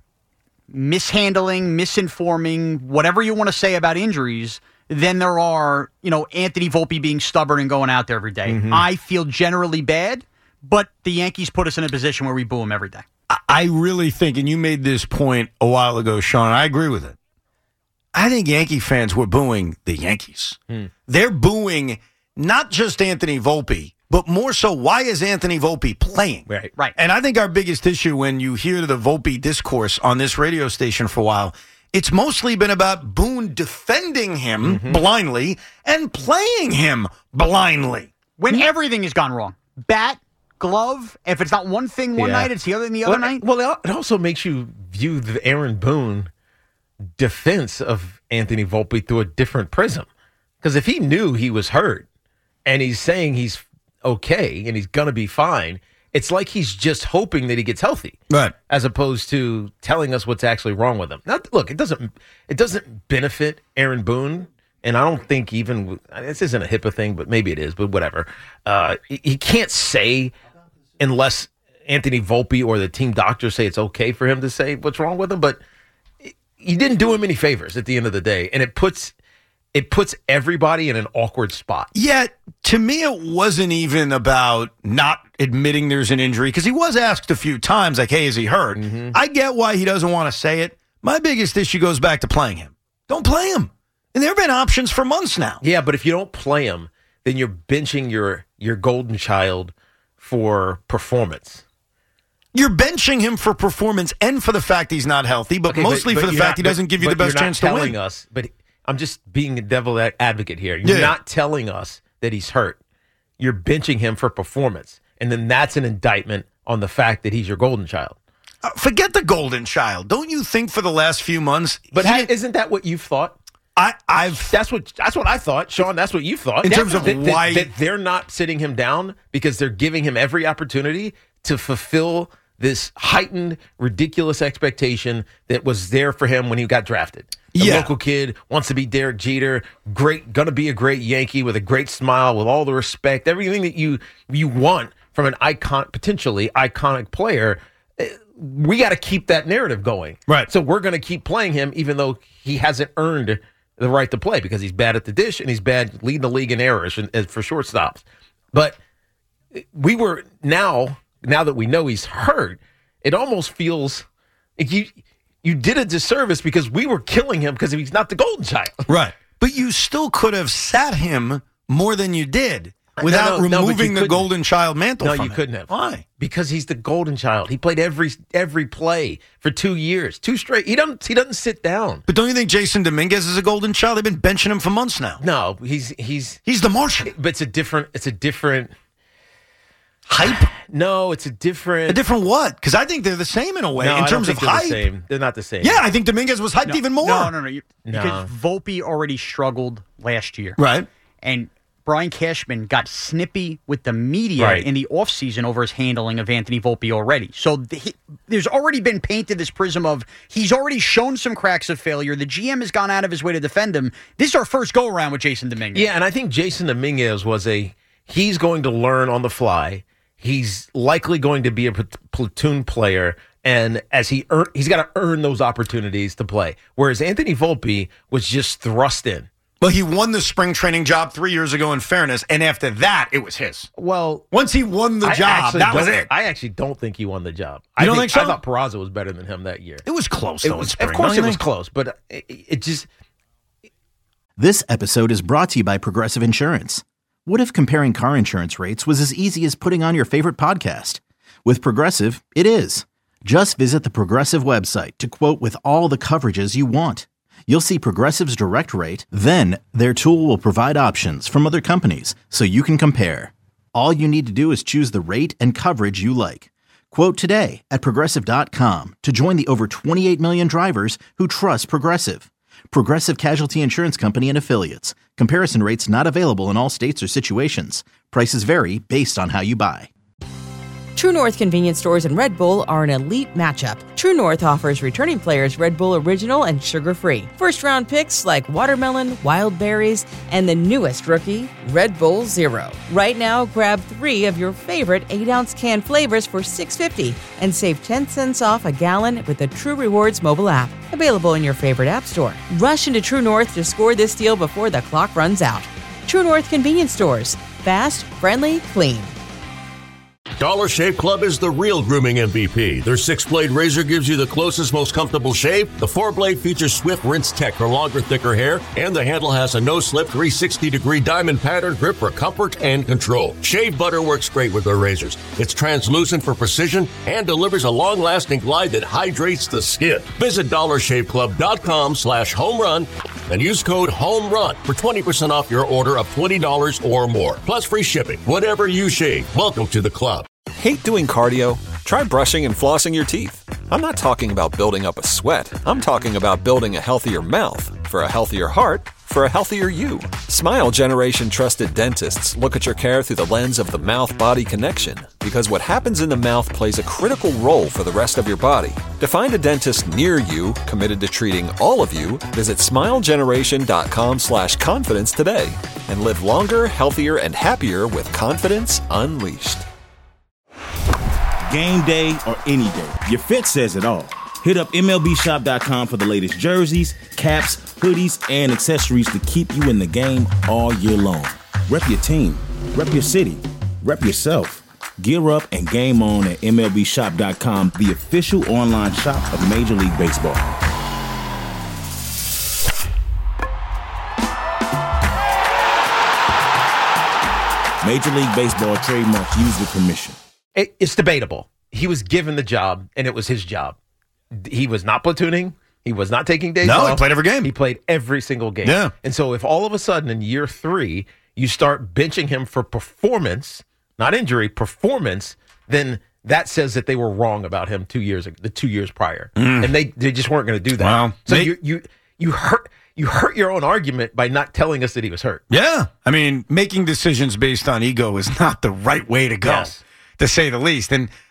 mishandling, misinforming, whatever you want to say about injuries, than there are, you know, Anthony Volpe being stubborn and going out there every day. Mm-hmm. I feel generally bad, but the Yankees put us in a position where we boo him every day. I really think, and you made this point a while ago, Sean, and I agree with it. I think Yankee fans were booing the Yankees. Hmm. They're booing not just Anthony Volpe, but more so, why is Anthony Volpe playing? Right. Right. And I think our biggest issue when you hear the Volpe discourse on this radio station for a while, it's mostly been about Boone defending him Mm-hmm. blindly and playing him blindly. When everything has gone wrong. Bat, glove, if it's not one thing one Yeah. night, it's the other the well, other night. Well, it also makes you view the Aaron Boone defense of Anthony Volpe through a different prism. Because if he knew he was hurt and he's saying he's okay and he's going to be fine, it's like he's just hoping that he gets healthy. Right. As opposed to telling us what's actually wrong with him. Now, look, it doesn't it doesn't benefit Aaron Boone. And I don't think even, this isn't a HIPAA thing, but maybe it is, but whatever. Uh, he, he can't say, unless Anthony Volpe or the team doctors say it's okay for him to say what's wrong with him, but he didn't do him any favors at the end of the day. And it puts it puts everybody in an awkward spot. Yeah, to me, it wasn't even about not admitting there's an injury because he was asked a few times, like, hey, is he hurt? Mm-hmm. I get why he doesn't want to say it. My biggest issue goes back to playing him. Don't play him. And there have been options for months now. Yeah, but if you don't play him, then you're benching your your golden child for performance. You're benching him for performance and for the fact he's not healthy, but Okay, mostly but for the you're fact not- he doesn't but- give you the but best you're not chance to telling win. us, but I'm just being a devil advocate here. You're Yeah. not telling us that he's hurt. You're benching him for performance, and then that's an indictment on the fact that he's your golden child. Uh, forget the golden child. Don't you think for the last few months? But he- ha- isn't that what you've thought? I, I've That's what that's what I thought, Sean. That's what you thought. In terms of that, that- why- that they're not sitting him down because they're giving him every opportunity to fulfill this heightened, ridiculous expectation that was there for him when he got drafted. The Yeah. local kid wants to be Derek Jeter, great, going to be a great Yankee with a great smile, with all the respect, everything that you you want from an icon, potentially iconic player. We got to keep that narrative going. Right. So we're going to keep playing him even though he hasn't earned the right to play because he's bad at the dish and he's bad leading the league in errors and, and for shortstops. But we were now, now that we know he's hurt, it almost feels like you you did a disservice because we were killing him because he's not the golden child. Right. But you still could have sat him more than you did without No, no, no, but you removing the couldn't. golden child mantle No, from you him. couldn't have. Why? Because he's the golden child. He played every every play for two years, two straight. He doesn't he doesn't sit down. But don't you think Jason Dominguez is a golden child? They've been benching him for months now. No, he's he's He's the Martian. But it's a different. It's a different hype. No, it's a different. A different what? Because I think they're the same in a way No, in I don't terms of think they're hype. the same. They're not the same. Yeah, I think Dominguez was hyped No, even more. No, no, no. You, No. Because Volpe already struggled last year. Right. And Brian Cashman got snippy with the media Right. in the offseason over his handling of Anthony Volpe already. So the, he, there's already been painted this prism of he's already shown some cracks of failure. The G M has gone out of his way to defend him. This is our first go-around with Jason Dominguez. Yeah, and I think Jason Dominguez was a. He's going to learn on the fly. He's likely going to be a pl- platoon player, and as he earn, he's got to earn those opportunities to play. Whereas Anthony Volpe was just thrust in. Well, he won the spring training job three years ago, in fairness, and after that, it was his. Well, once he won the I job, actually that was don't- it. I actually don't think he won the job. You I don't think so? I thought Peraza was better than him that year. It was close, It though, in was, spring, of course, don't it you was think? close, but it, it just. This episode is brought to you by Progressive Insurance. What if comparing car insurance rates was as easy as putting on your favorite podcast? With Progressive, it is. Just visit the Progressive website to quote with all the coverages you want. You'll see Progressive's direct rate, then their tool will provide options from other companies so you can compare. All you need to do is choose the rate and coverage you like. Quote today at Progressive dot com to join the over twenty-eight million drivers who trust Progressive. Progressive Casualty Insurance Company and Affiliates. Comparison rates not available in all states or situations. Prices vary based on how you buy. True North convenience stores and Red Bull are an elite matchup. True North offers returning players Red Bull Original and sugar-free. First-round picks like watermelon, wild berries, and the newest rookie, Red Bull Zero. Right now, grab three of your favorite eight-ounce can flavors for six dollars and fifty cents and save ten cents off a gallon with the True Rewards mobile app. Available in your favorite app store. Rush into True North to score this deal before the clock runs out. True North convenience stores. Fast, friendly, clean. Dollar Shave Club is the real grooming M V P. Their six-blade razor gives you the closest, most comfortable shave. The four-blade features swift rinse tech for longer, thicker hair, and the handle has a no-slip three hundred sixty degree diamond pattern grip for comfort and control. Shave butter works great with their razors. It's translucent for precision and delivers a long-lasting glide that hydrates the skin. Visit dollar shave club dot com slash home run and use code HOMERUN for twenty percent off your order of twenty dollars or more. Plus free shipping. Whatever you shave, welcome to the club. Hate doing cardio? Try brushing and flossing your teeth. I'm not talking about building up a sweat. I'm talking about building a healthier mouth. For a healthier heart, for a healthier you. Smile Generation trusted dentists look at your care through the lens of the mouth-body connection, because what happens in the mouth plays a critical role for the rest of your body. To find a dentist near you committed to treating all of you, visit smile generation dot com slash confidence today and live longer, healthier, and happier with confidence unleashed. Game day or any day, your fit says it all. Hit up M L B shop dot com for the latest jerseys, caps, hoodies, and accessories to keep you in the game all year long. Rep your team, rep your city, rep yourself. Gear up and game on at M L B shop dot com, the official online shop of Major League Baseball. Major League Baseball trademark used with permission. It, it's debatable. He was given the job, and it was his job. He was not platooning. He was not taking days No, off. he played every game. He played every single game. Yeah. And so if all of a sudden in year three, you start benching him for performance, not injury, performance, then that says that they were wrong about him two years ago, the two years prior. Mm. And they, they just weren't going to do that. Wow. So They- you, you, you hurt you hurt your own argument by not telling us that he was hurt. Yeah. I mean, making decisions based on ego is not the right way to go, Yes. to say the least. And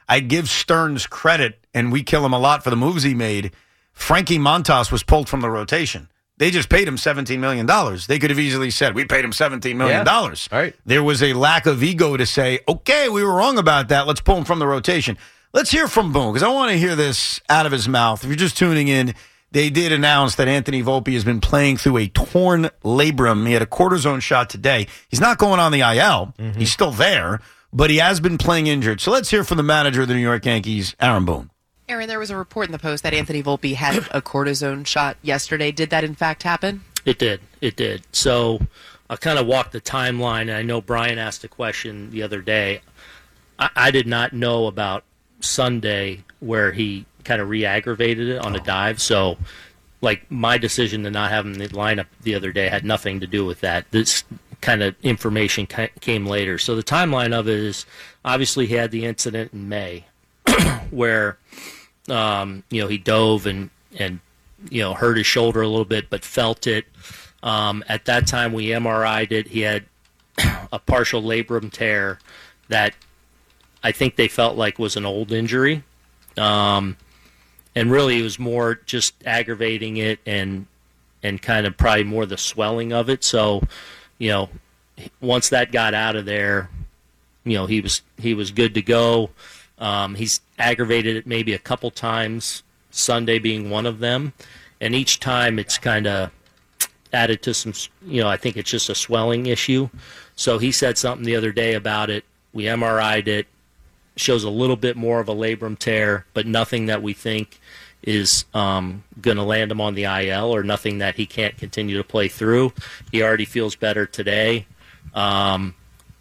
I give Stearns credit, and we kill him a lot for the moves he made. Frankie Montas was pulled from the rotation. They just paid him seventeen million dollars. They could have easily said, we paid him seventeen million dollars. Yeah. Right. There was a lack of ego to say, okay, we were wrong about that. Let's pull him from the rotation. Let's hear from Boone, because I want to hear this out of his mouth. If you're just tuning in, they did announce that Anthony Volpe has been playing through a torn labrum. He had a cortisone shot today. He's not going on the I L. Mm-hmm. He's still there, but he has been playing injured. So let's hear from the manager of the New York Yankees, Aaron Boone. Aaron, there was a report in the Post that Anthony Volpe had a cortisone shot yesterday. Did that in fact happen? It did. It did. So I'll kind of walk the timeline. And I know Brian asked a question the other day. I, I did not know about Sunday where he kind of re-aggravated it on a dive. So, like, my decision to not have him in the lineup the other day had nothing to do with that. This kind of information ca- came later. So the timeline of it is, obviously he had the incident in May where... Um, you know, he dove and, and, you know, hurt his shoulder a little bit, but felt it. Um, at that time, we M R I'd it. He had a partial labrum tear that I think they felt like was an old injury. Um, and really it was more just aggravating it and, and kind of probably more the swelling of it. So, you know, once that got out of there, you know, he was, he was good to go. Um, he's aggravated it maybe a couple times, Sunday being one of them. And each time it's kind of added to some, you know, I think it's just a swelling issue. So he said something the other day about it. We M R I'd it. Shows a little bit more of a labrum tear, but nothing that we think is um, going to land him on the I L or nothing that he can't continue to play through. He already feels better today. Um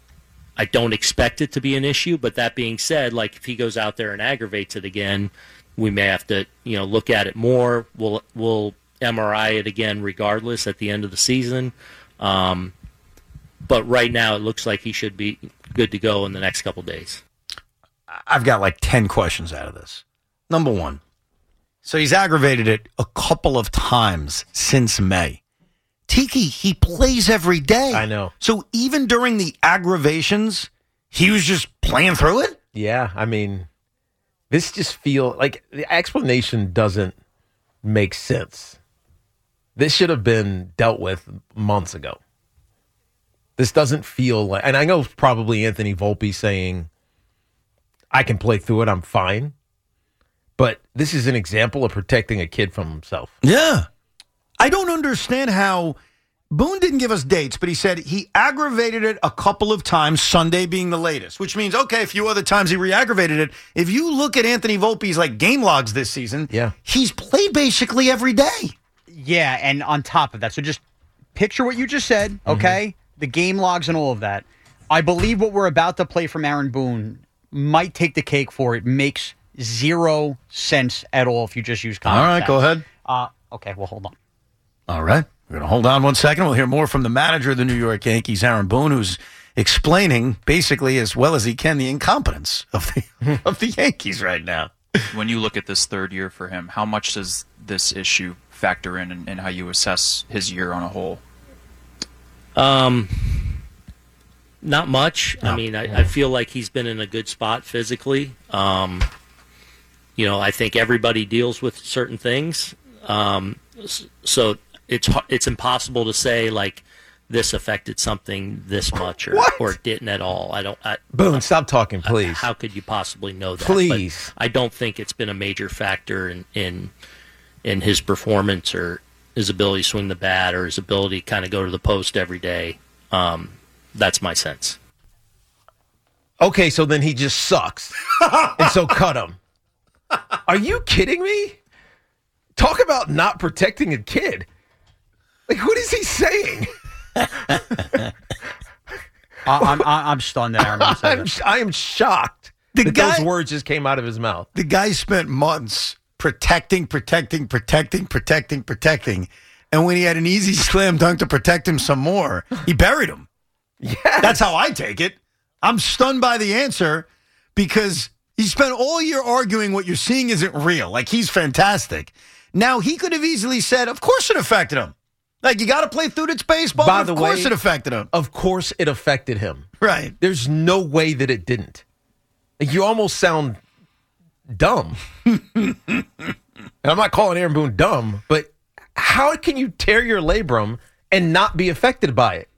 I don't expect it to be an issue, but that being said, like if he goes out there and aggravates it again, we may have to, you know, look at it more. We'll we'll M R I it again regardless at the end of the season. Um, but right now it looks like he should be good to go in the next couple days. I've got like ten questions out of this. Number one, so he's aggravated it a couple of times since May. Tiki, he plays every day. I know. So even during the aggravations, he was just playing through it? Yeah, I mean, this just feel like the explanation doesn't make sense. This should have been dealt with months ago. This doesn't feel like, and I know probably Anthony Volpe saying, I can play through it, I'm fine. But this is an example of protecting a kid from himself. Yeah. I don't understand how Boone didn't give us dates, but he said he aggravated it a couple of times, Sunday being the latest, which means, okay, a few other times he re-aggravated it. If you look at Anthony Volpe's like game logs this season, yeah, he's played basically every day. Yeah, and on top of that, so just picture what you just said, okay? Mm-hmm. The game logs and all of that. I believe what we're about to play from Aaron Boone might take the cake for it. Makes zero sense at all if you just use common All right, sense. go ahead. Uh, okay, well, hold on. All right. We're going to hold on one second. We'll hear more from the manager of the New York Yankees, Aaron Boone, who's explaining basically as well as he can the incompetence of the of the Yankees right now. When you look at this third year for him, how much does this issue factor in in, in how you assess his year on a whole? Um, not much. No. I mean, I, I feel like he's been in a good spot physically. Um, you know, I think everybody deals with certain things. Um, so it's it's impossible to say like this affected something this much or What? or it didn't at all. I don't. I, Boone, stop talking, please. How could you possibly know that? Please. But I don't think it's been a major factor in in in his performance or his ability to swing the bat or his ability to kind of go to the post every day. Um, that's my sense. Okay, so then he just sucks. And so cut him. Are you kidding me? Talk about not protecting a kid. Like, what is he saying? I, I'm I'm stunned that Aaron said I'm, that. I am shocked The that guy- those words just came out of his mouth. The guy spent months protecting, protecting, protecting, protecting, protecting. And when he had an easy slam dunk to protect him some more, he buried him. Yes. That's how I take it. I'm stunned by the answer because he spent all year arguing what you're seeing isn't real. Like, he's fantastic. Now, he could have easily said, of course it affected him. Like, you got to play through it's baseball. By Of the course way, it affected him. Of course it affected him. Right. There's no way that it didn't. Like, you almost sound dumb. And I'm not calling Aaron Boone dumb, but how can you tear your labrum and not be affected by it?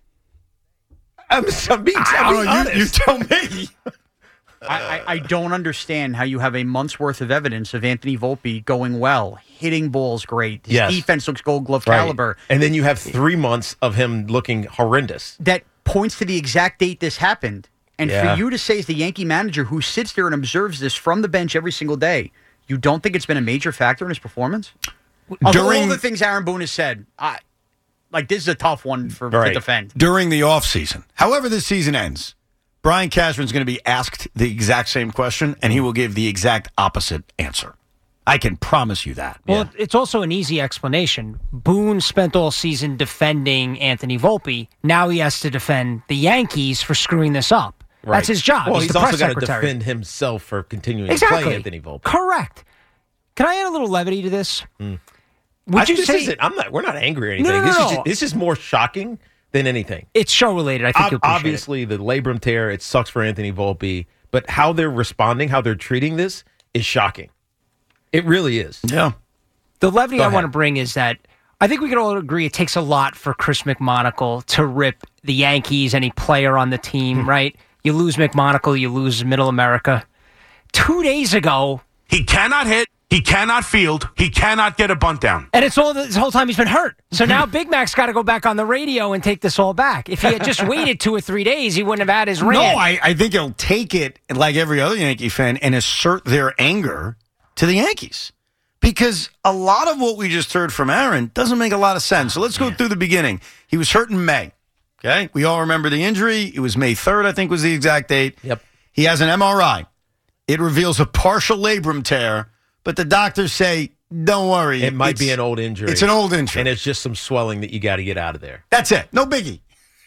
I'm, I'm being, I'm being I honest. you, you tell me. I, I, I don't understand how you have a month's worth of evidence of Anthony Volpe going well, hitting balls great. His Yes. defense looks Gold Glove Right. caliber. And then you have three months of him looking horrendous. That points to the exact date this happened. And Yeah. for you to say, as the Yankee manager who sits there and observes this from the bench every single day, you don't think it's been a major factor in his performance? Of During- all the things Aaron Boone has said, I, like this is a tough one for to defend. During the offseason. However this season ends, Brian Cashman's going to be asked the exact same question, and he will give the exact opposite answer. I can promise you that. Well, it's also an easy explanation. Boone spent all season defending Anthony Volpe. Now he has to defend the Yankees for screwing this up. Right. That's his job. Well, he's, he's, the also press got to secretary. defend himself for continuing Exactly. to play Anthony Volpe. Correct. Can I add a little levity to this? Mm. Would I, you this say isn't- I'm not? We're not angry or anything. No, no, no, this, no. Is just, this is more shocking than anything. It's show related. I think Ob- you'll appreciate obviously the labrum tear. It sucks for Anthony Volpe, but how they're responding, how they're treating this, is shocking. It really is. Yeah. The levity Go I ahead. want to bring is that I think we can all agree it takes a lot for Chris McMonagle to rip the Yankees, any player on the team, right? You lose McMonagle, you lose Middle America. Two days ago, He cannot hit. He cannot field. He cannot get a bunt down. and it's all this whole time he's been hurt. So now Big Mac's got to go back on the radio and take this all back. If he had just waited two or three days, he wouldn't have had his No, rant. I, I think he'll take it like every other Yankee fan and assert their anger to the Yankees. Because a lot of what we just heard from Aaron doesn't make a lot of sense. So let's go through the beginning. He was hurt in May. Okay? We all remember the injury. It was May third, I think was the exact date. Yep. He has an M R I. It reveals a partial labrum tear, but the doctors say, don't worry. It might It's- be an old injury. It's an old injury. And it's just some swelling that you got to get out of there. That's it. No biggie.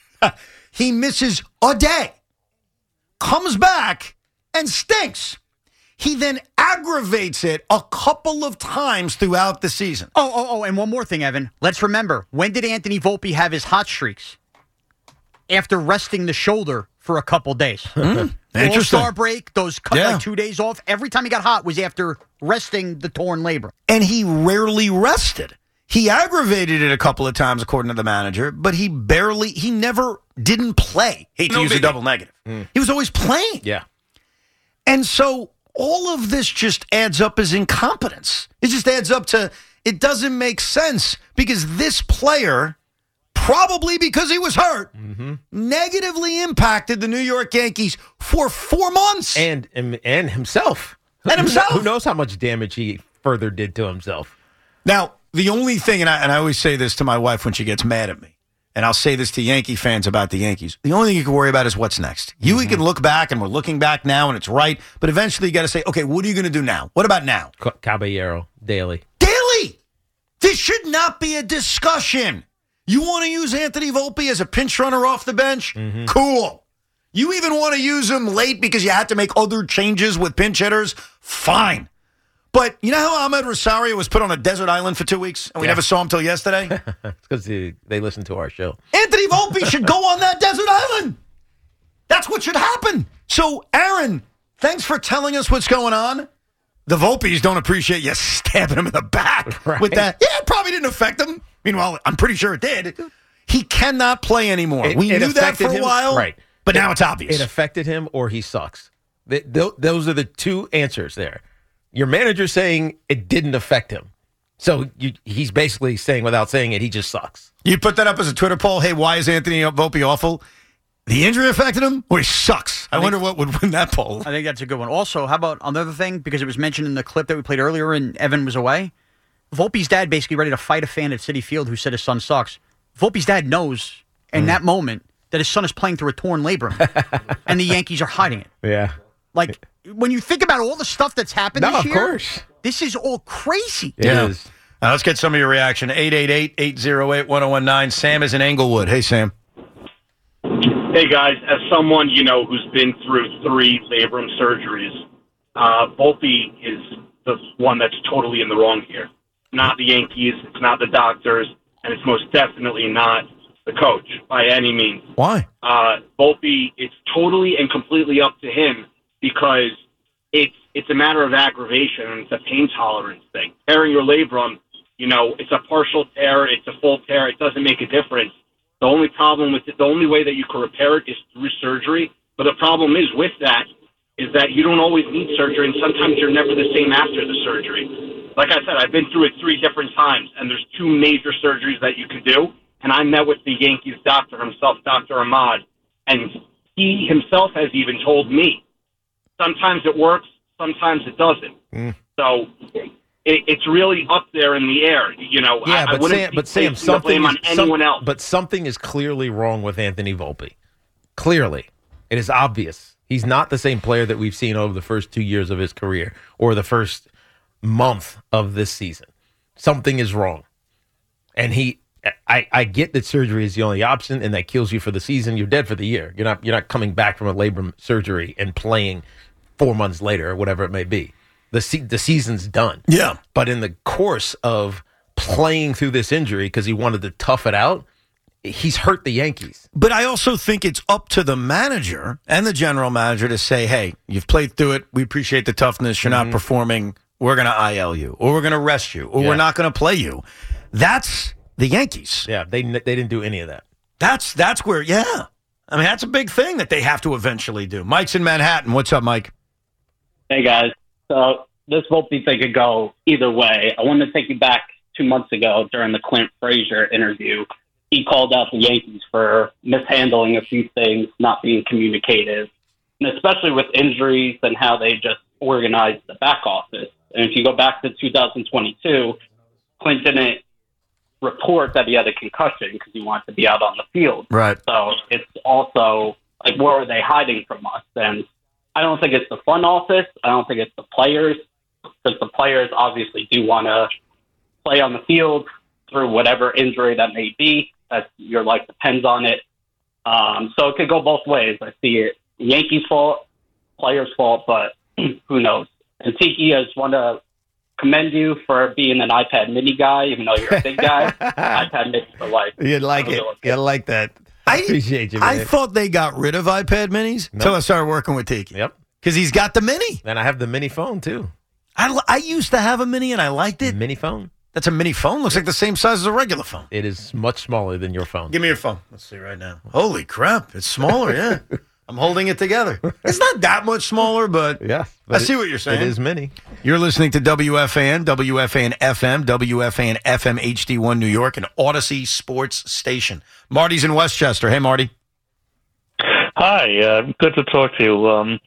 He misses a day, comes back, and stinks. He then aggravates it a couple of times throughout the season. Oh, oh, oh, and one more thing, Evan. Let's remember, when did Anthony Volpe have his hot streaks? After resting the shoulder for a couple days. Interesting. All-Star break, those cut, Yeah. like two days off. Every time he got hot was after resting the torn labrum. And he rarely rested. He aggravated it a couple of times, according to the manager, but he barely, he never didn't play. Hate to No use a biggie. double negative. He was always playing. Yeah. And so all of this just adds up as incompetence. It just adds up to, it doesn't make sense because this player, probably because he was hurt, negatively impacted the New York Yankees for four months. And and, and himself. And himself. Who knows how much damage he further did to himself. Now, the only thing, and I, and I always say this to my wife when she gets mad at me, and I'll say this to Yankee fans about the Yankees, the only thing you can worry about is what's next. You we can look back, and we're looking back now, and it's right, but eventually you got to say, okay, what are you going to do now? What about now? C- Caballero, daily. Daily! This should not be a discussion. You want to use Anthony Volpe as a pinch runner off the bench? Cool. You even want to use him late because you had to make other changes with pinch hitters? Fine. But you know how Ahmed Rosario was put on a desert island for two weeks and we Yeah. never saw him till yesterday? It's because they, they listen to our show. Anthony Volpe should go on that desert island. That's what should happen. So, Aaron, thanks for telling us what's going on. The Volpes don't appreciate you stabbing him in the back Right. with that. Yeah, it probably didn't affect him. Meanwhile, I'm pretty sure it did. He cannot play anymore. It- we it knew that for affected a him- while, right? But now it's obvious. It affected him, or he sucks. Th- th- those are the two answers there. Your manager's saying it didn't affect him, so you, he's basically saying, without saying it, he just sucks. You put that up as a Twitter poll. Hey, why is Anthony Volpe awful? The injury affected him, or he sucks? I, I think- wonder what would win that poll. I think that's a good one. Also, how about another thing? Because it was mentioned in the clip that we played earlier and Evan was away. Volpe's dad basically ready to fight a fan at Citi Field who said his son sucks. Volpe's dad knows in that moment that his son is playing through a torn labrum and the Yankees are hiding it. Yeah. Like, when you think about all the stuff that's happened No, this of year, course. this is all crazy. Yeah. Now, let's get some of your reaction. eight eight eight, eight oh eight, one oh one nine. Sam is in Englewood. Hey, Sam. Hey, guys. As someone, you know, who's been through three labrum surgeries, uh, Volpe is the one that's totally in the wrong here. Not the Yankees, it's not the doctors, and it's most definitely not the coach by any means. Why? Uh, Volpe, it's totally and completely up to him because it's it's a matter of aggravation, and it's a pain tolerance thing. Tearing your labrum, you know, it's a partial tear, it's a full tear, it doesn't make a difference. The only problem with it, the only way that you can repair it is through surgery. But the problem is with that is that you don't always need surgery, and sometimes you're never the same after the surgery. Like I said, I've been through it three different times, and there's two major surgeries that you could do. And I met with the Yankees doctor himself, Doctor Ahmad, and he himself has even told me sometimes it works, sometimes it doesn't. Mm. So it, it's really up there in the air. You know, Yeah, I, I but wouldn't Sam, be but Sam, placing the something blame is, on anyone some- else. but something is clearly wrong with Anthony Volpe. Clearly, it is obvious. He's not the same player that we've seen over the first two years of his career or the first month of this season. Something is wrong, and he. I, I get that surgery is the only option, and that kills you for the season. You're dead for the year. You're not. You're not coming back from a labrum surgery and playing four months later or whatever it may be. The se- the season's done. Yeah. But in the course of playing through this injury because he wanted to tough it out, he's hurt the Yankees. But I also think it's up to the manager and the general manager to say, hey, you've played through it. We appreciate the toughness. You're Mm-hmm. not performing. We're going to I L you, or we're going to rest you, or Yeah. we're not going to play you. That's the Yankees. Yeah, they they didn't do any of that. That's that's where, yeah. I mean, that's a big thing that they have to eventually do. Mike's in Manhattan. What's up, Mike? Hey, guys. So this Volpe thing could go either way. I wanted to take you back two months ago during the Clint Frazier interview. He called out the Yankees for mishandling a few things, not being communicative, and especially with injuries and how they just organized the back office. And if you go back to two thousand twenty-two, Clint didn't report that he had a concussion because he wanted to be out on the field. Right. So it's also like, what are they hiding from us? And I don't think it's the front office. I don't think it's the players, because the players obviously do want to play on the field through whatever injury that may be. That's your life depends on it. Um, so it could go both ways. I see it Yankees' fault, players' fault, but who knows? And Tiki, I just want to commend you for being an iPad mini guy, even though you're a big guy. iPad mini for life. You'd like That was it. really You like that. I appreciate you, man. I thought they got rid of iPad minis until I started working with Tiki. Yep. Because he's got the mini. And I have the mini phone, too. I, I used to have a mini, and I liked it. Mini phone? That's a mini phone. Looks like the same size as a regular phone. It is much smaller than your phone. Give me your phone. Let's see right now. Holy crap. It's smaller, yeah. I'm holding it together. It's not that much smaller, but yeah, I see what you're saying. It is mini. You're listening to W F A N, W F A N F M, W F A N F M H D one New York, an Odyssey sports station. Marty's in Westchester. Hey, Marty. Hi, uh, good to talk to you. Um,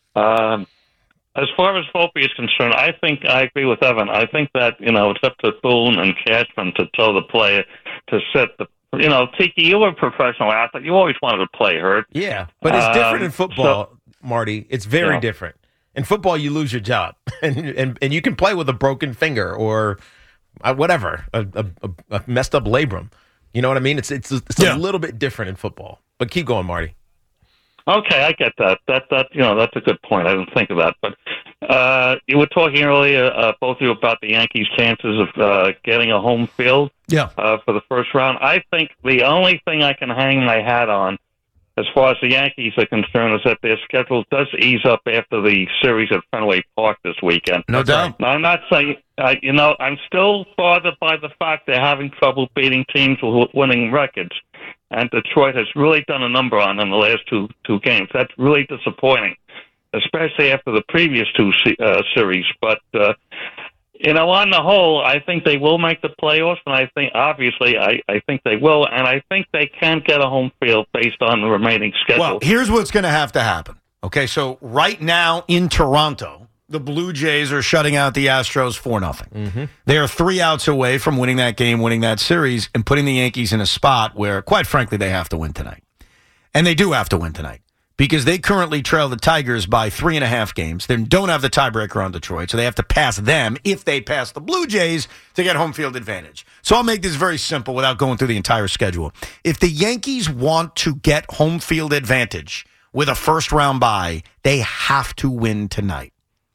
um, as far as Volpe is concerned, I think I agree with Evan. I think that, you know, it's up to Boone and Cashman to tell the player to set the, you know, Tiki, you were a professional athlete. You always wanted to play hurt. Yeah, but it's different Um, in football, so- Marty. It's very Yeah. different. In football, you lose your job, and and, and you can play with a broken finger or uh, whatever, a, a, a messed up labrum. You know what I mean? It's it's, it's a little bit different in football. But keep going, Marty. Okay, I get that. That that you know that's a good point. I didn't think of that. But uh, you were talking earlier, uh, both of you, about the Yankees' chances of uh, getting a home field. Yeah. Uh, for the first round, I think the only thing I can hang my hat on, as far as the Yankees are concerned, is that their schedule does ease up after the series at Fenway Park this weekend. No doubt. Now, I'm not saying, uh, you know, I'm still bothered by the fact they're having trouble beating teams with winning records. And Detroit has really done a number on in the last two two games. That's really disappointing, especially after the previous two se- uh, series. But, uh, you know, on the whole, I think they will make the playoffs, and I think, obviously, I, I think they will, and I think they can get a home field based on the remaining schedule. Well, here's what's going to have to happen. Okay, so right now in Toronto, the Blue Jays are shutting out the Astros four nothing. Mm-hmm. They are three outs away from winning that game, winning that series, and putting the Yankees in a spot where, quite frankly, they have to win tonight. And they do have to win tonight because they currently trail the Tigers by three and a half games. They don't have the tiebreaker on Detroit, so they have to pass them if they pass the Blue Jays to get home field advantage. So I'll make this very simple without going through the entire schedule. If the Yankees want to get home field advantage with a first-round bye, they have to win tonight.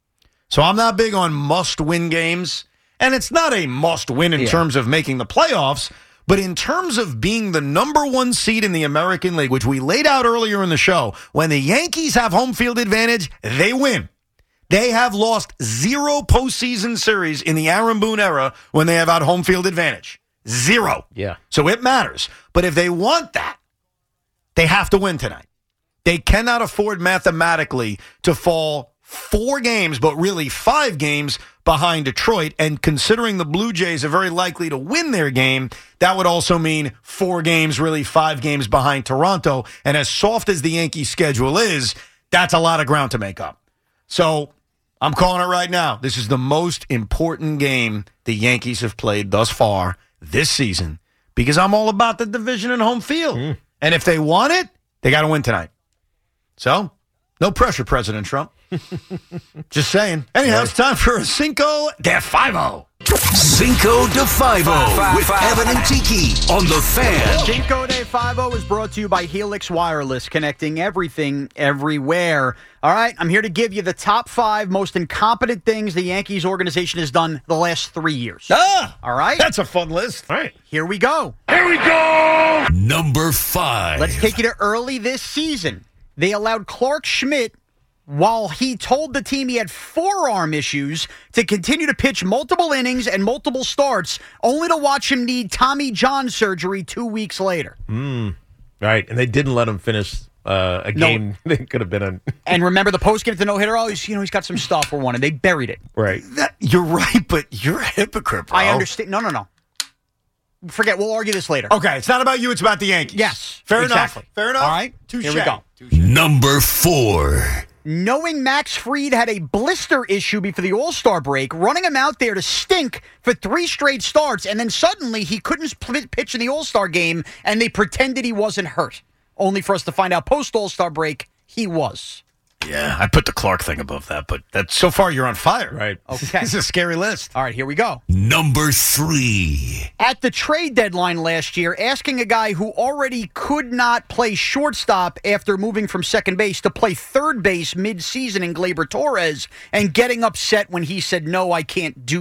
So I'm not big on must-win games, and it's not a must-win in Yeah. terms of making the playoffs, but in terms of being the number one seed in the American League, which we laid out earlier in the show, when the Yankees have home field advantage, they win. They have lost zero postseason series in the Aaron Boone era when they have had home field advantage. Zero. Yeah. So it matters. But if they want that, they have to win tonight. They cannot afford mathematically to fall four games, but really five games behind Detroit. And considering the Blue Jays are very likely to win their game, that would also mean four games, really five games behind Toronto. And as soft as the Yankees schedule is, that's a lot of ground to make up. So I'm calling it right now. This is the most important game the Yankees have played thus far this season because I'm all about the division and home field. Mm. And if they want it, they got to win tonight. So, no pressure, President Trump. Just saying. Anyhow, it's time for a Cinco de Five-O. Cinco de Five-O with Evan and Tiki on The Fan. Cinco de Five-O is brought to you by Helix Wireless, connecting everything everywhere. All right, I'm here to give you the top five most incompetent things the Yankees organization has done the last three years. Ah! All right? That's a fun list. All right. Here we go. Here we go! Number five. Let's take you to early this season. They allowed Clark Schmidt, while he told the team he had forearm issues, to continue to pitch multiple innings and multiple starts, only to watch him need Tommy John surgery two weeks later. Mm, right, and they didn't let him finish uh, a No. game that could have been a... And remember the post game at the no-hitter? Oh, he's, you know, he's got some stuff for one, and they buried it. Right. That, you're right, but you're a hypocrite, bro. I understand. No, no, no. Forget. We'll argue this later. Okay, it's not about you. It's about the Yankees. Yes. Fair exactly. enough. Fair enough. All right. Touche. Here we go. Number four. Knowing Max Fried had a blister issue before the All-Star break, running him out there to stink for three straight starts, and then suddenly he couldn't pl- pitch in the All-Star game, and they pretended he wasn't hurt, only for us to find out post-All-Star break he was. Yeah, I put the Clark thing above that, but that's so far you're on fire. Right. Okay. This is a scary list. All right, here we go. Number three. At the trade deadline last year, asking a guy who already could not play shortstop after moving from second base to play third base mid-season in Gleyber Torres and getting upset when he said, no, I can't do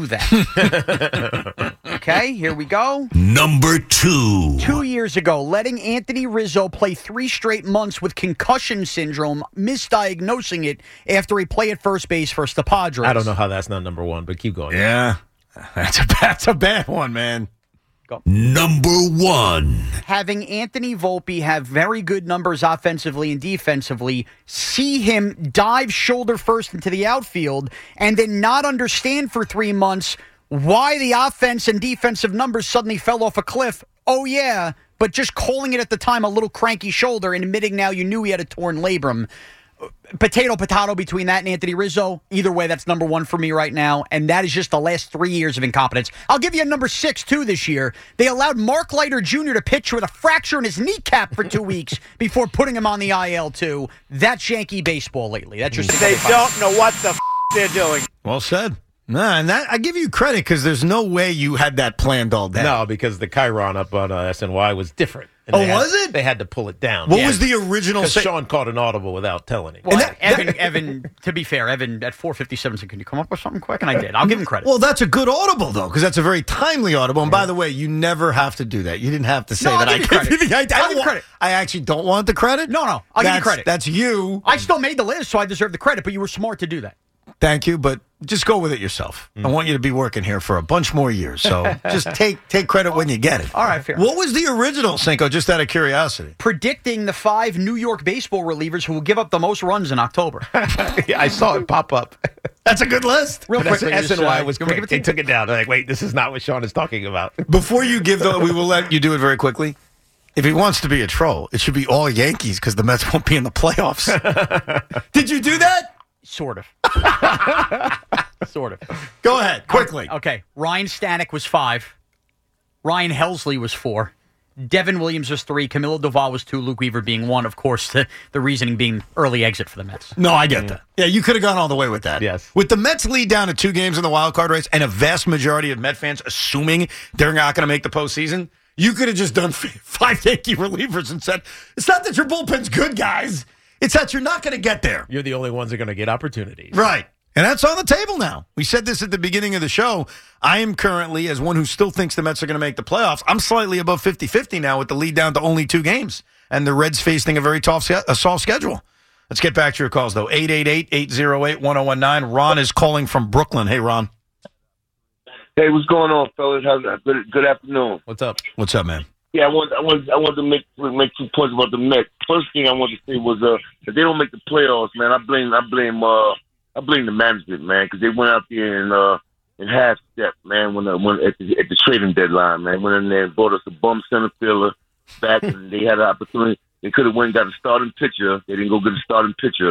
that. Okay, here we go. Number two. Two years ago, letting Anthony Rizzo play three straight months with concussion syndrome, misdiagnosing it after he played at first base for the Padres. I don't know how that's not number one, but keep going. Yeah, that's a, that's a bad one, man. Go. Number one. Having Anthony Volpe have very good numbers offensively and defensively, see him dive shoulder first into the outfield, and then not understand for three months why the offense and defensive numbers suddenly fell off a cliff. Oh, yeah, but just calling it at the time a little cranky shoulder and admitting now you knew he had a torn labrum. Potato, potato between that and Anthony Rizzo. Either way, that's number one for me right now, and that is just the last three years of incompetence. I'll give you a number six, too, this year. They allowed Mark Leiter Junior to pitch with a fracture in his kneecap for two weeks before putting him on the I L, too. That's Yankee baseball lately. That's just They don't know what the f*** they're doing. Well said. Nah, and that I give you credit because there's no way you had that planned all day. No, because the Chiron up on uh, S N Y was different. And Oh, they had- was it? They had to pull it down. What was the original Because say- Sean caught an audible without telling him. Well, Evan, Evan, to be fair, Evan, at four fifty-seven said, can you come up with something quick? And I did. I'll give him credit. Well, that's a good audible, though, because that's a very timely audible. And by the way, you never have to do that. You didn't have to say No, I'll that. give you I credit. you the idea. I, I'll give you wa- credit. I actually don't want the credit. No, no. I'll give you That's- credit. That's you. I still made the list, so I deserve the credit, but you were smart to do that. Thank you, but just go with it yourself. I want you to be working here for a bunch more years, so just take take credit when you get it. All right, fair. What was the original, Cinco, just out of curiosity? Predicting the five New York baseball relievers who will give up the most runs in October. Yeah, I saw it pop up. That's a good list. Real But quickly, S just, N Y uh, was can we give quick. it to They you? took it down. They're like, wait, this is not what Sean is talking about. Before you give the, we will let you do it very quickly. If he wants to be a troll, it should be all Yankees because the Mets won't be in the playoffs. Did you do that? Sort of. Sort of. Go ahead, quickly. Okay. Ryan Stanek was five. Ryan Helsley was four. Devin Williams was three. Camilo Doval was two. Luke Weaver being one. Of course, the, the reasoning being early exit for the Mets. No, I get that. Yeah, you could have gone all the way with that. Yes. With the Mets lead down to two games in the wild card race and a vast majority of Met fans assuming they're not going to make the postseason, you could have just done five Yankee relievers and said, it's not that your bullpen's good, guys. It's that you're not going to get there. You're the only ones that are going to get opportunities. Right. And that's on the table now. We said this at the beginning of the show. I am currently, as one who still thinks the Mets are going to make the playoffs, I'm slightly above fifty-fifty now with the lead down to only two games. And the Reds facing a very tough, a soft schedule. Let's get back to your calls, though. eight eight eight, eight oh eight, one oh one nine. Ron is calling from Brooklyn. Hey, Ron. Hey, what's going on, fellas? How's good, good afternoon. What's up? What's up, man? Yeah, I want, I want, I want to make make two points about the Mets. First thing I want to say was, uh, if they don't make the playoffs, man, I blame, I blame, uh, I blame the management, man, because they went out there and uh, and half step, man, when uh, when at the, at the trading deadline, man, went in there and bought us a bum center fielder back, and they had an opportunity. They could have went and got a starting pitcher. They didn't go get a starting pitcher.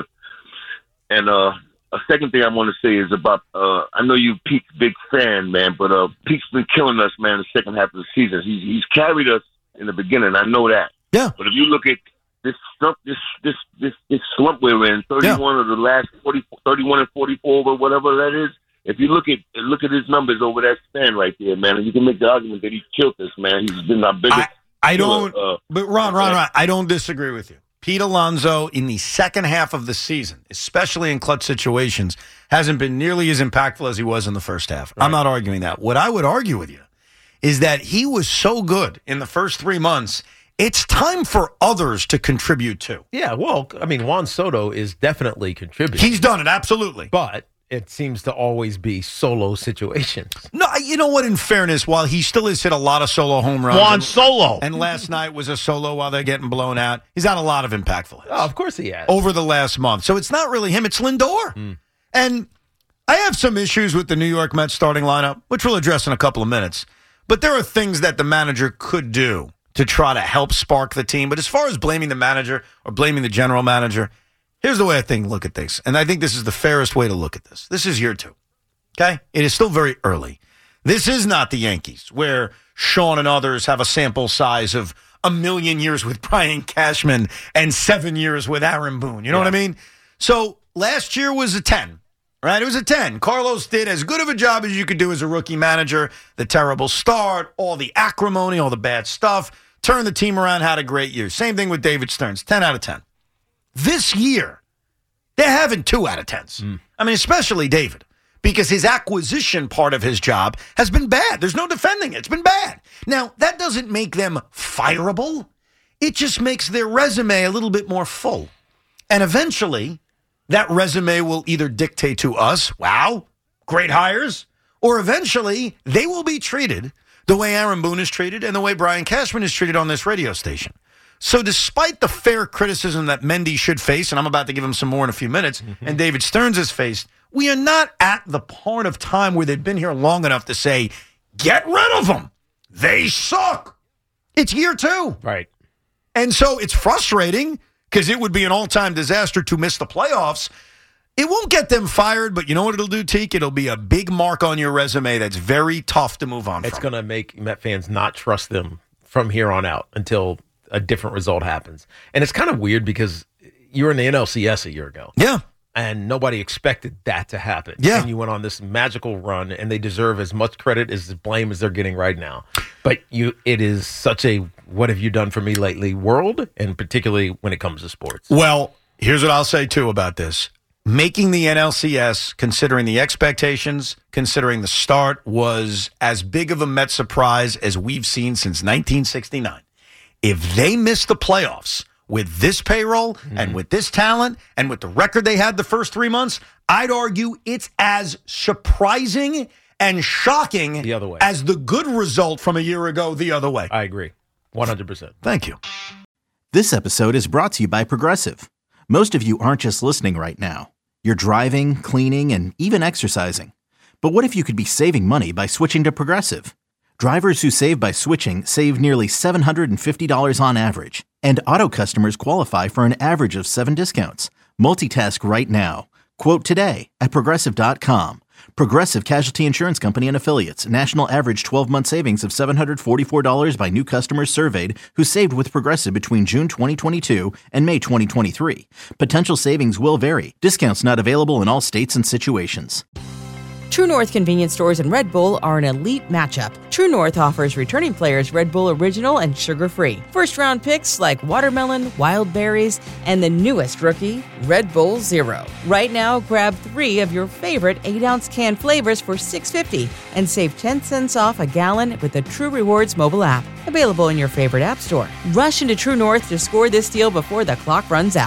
And uh, a second thing I want to say is about, uh, I know you Pete's big fan, man, but uh, Pete's been killing us, man, the second half of the season. He's he's carried us in the beginning. I know that. Yeah. But if you look at this slump, this this this, this slump we're in, thirty-one yeah. of the last forty, thirty-one and forty-four, or whatever that is. If you look at look at his numbers over that span right there, man, and you can make the argument that he killed us, man. He's been our biggest. I, I don't. Killer, uh, but Ron, Ron, Ron, I don't disagree with you. Pete Alonso in the second half of the season, especially in clutch situations, hasn't been nearly as impactful as he was in the first half. Right. I'm not arguing that. What I would argue with you is that he was so good in the first three months. It's time for others to contribute too. Yeah, well, I mean, Juan Soto is definitely contributing. He's done it, absolutely. But it seems to always be solo situations. No, you know what? In fairness, while he still has hit a lot of solo home runs. Juan and, Solo. And last night was a solo while they're getting blown out. He's had a lot of impactful hits. Oh, of course he has. Over the last month. So it's not really him, it's Lindor. Mm. And I have some issues with the New York Mets starting lineup, which we'll address in a couple of minutes. But there are things that the manager could do to try to help spark the team. But as far as blaming the manager or blaming the general manager, here's the way I think look at things. And I think this is the fairest way to look at this. This is year two. Okay? It is still very early. This is not the Yankees, where Sean and others have a sample size of a million years with Brian Cashman and seven years with Aaron Boone. You know yeah. what I mean? So last year was a ten. Right? It was a ten. Carlos did as good of a job as you could do as a rookie manager. The terrible start, all the acrimony, all the bad stuff. Turned the team around, had a great year. Same thing with David Stearns. ten out of ten. This year, they're having two out of tens. Mm. I mean, especially David, because his acquisition part of his job has been bad. There's no defending it. It's been bad. Now, that doesn't make them fireable. It just makes their resume a little bit more full. And eventually, that resume will either dictate to us, wow, great hires, or eventually they will be treated the way Aaron Boone is treated and the way Brian Cashman is treated on this radio station. So despite the fair criticism that Mendy should face, and I'm about to give him some more in a few minutes, mm-hmm. and David Stearns has faced, we are not at the point of time where they've been here long enough to say, get rid of them. They suck. It's year two. Right. And so it's frustrating because it would be an all-time disaster to miss the playoffs. It won't get them fired, but you know what it'll do, Teak? It'll be a big mark on your resume that's very tough to move on It's from. going to make Met fans not trust them from here on out until a different result happens. And it's kind of weird because you were in the N L C S a year ago. Yeah. And nobody expected that to happen. Yeah. And you went on this magical run, and they deserve as much credit as blame as they're getting right now. But you, it is such a what have you done for me lately world, and particularly when it comes to sports. Well, here's what I'll say, too, about this. Making the N L C S, considering the expectations, considering the start, was as big of a Met surprise as we've seen since nineteen sixty-nine. If they miss the playoffs with this payroll mm-hmm. and with this talent and with the record they had the first three months, I'd argue it's as surprising and shocking the other way. as the good result from a year ago the other way. I agree. one hundred percent. Thank you. This episode is brought to you by Progressive. Most of you aren't just listening right now. You're driving, cleaning, and even exercising. But what if you could be saving money by switching to Progressive? Drivers who save by switching save nearly seven hundred fifty dollars on average. And auto customers qualify for an average of seven discounts. Multitask right now. Quote today at Progressive dot com. Progressive Casualty Insurance Company and Affiliates. National average twelve-month savings of seven hundred forty-four dollars by new customers surveyed who saved with Progressive between June twenty twenty-two and May twenty twenty-three. Potential savings will vary. Discounts not available in all states and situations. True North convenience stores and Red Bull are an elite matchup. True North offers returning players Red Bull Original and sugar-free. First-round picks like watermelon, wild berries, and the newest rookie, Red Bull Zero. Right now, grab three of your favorite eight-ounce can flavors for six dollars and fifty cents and save ten cents off a gallon with the True Rewards mobile app. Available in your favorite app store. Rush into True North to score this deal before the clock runs out.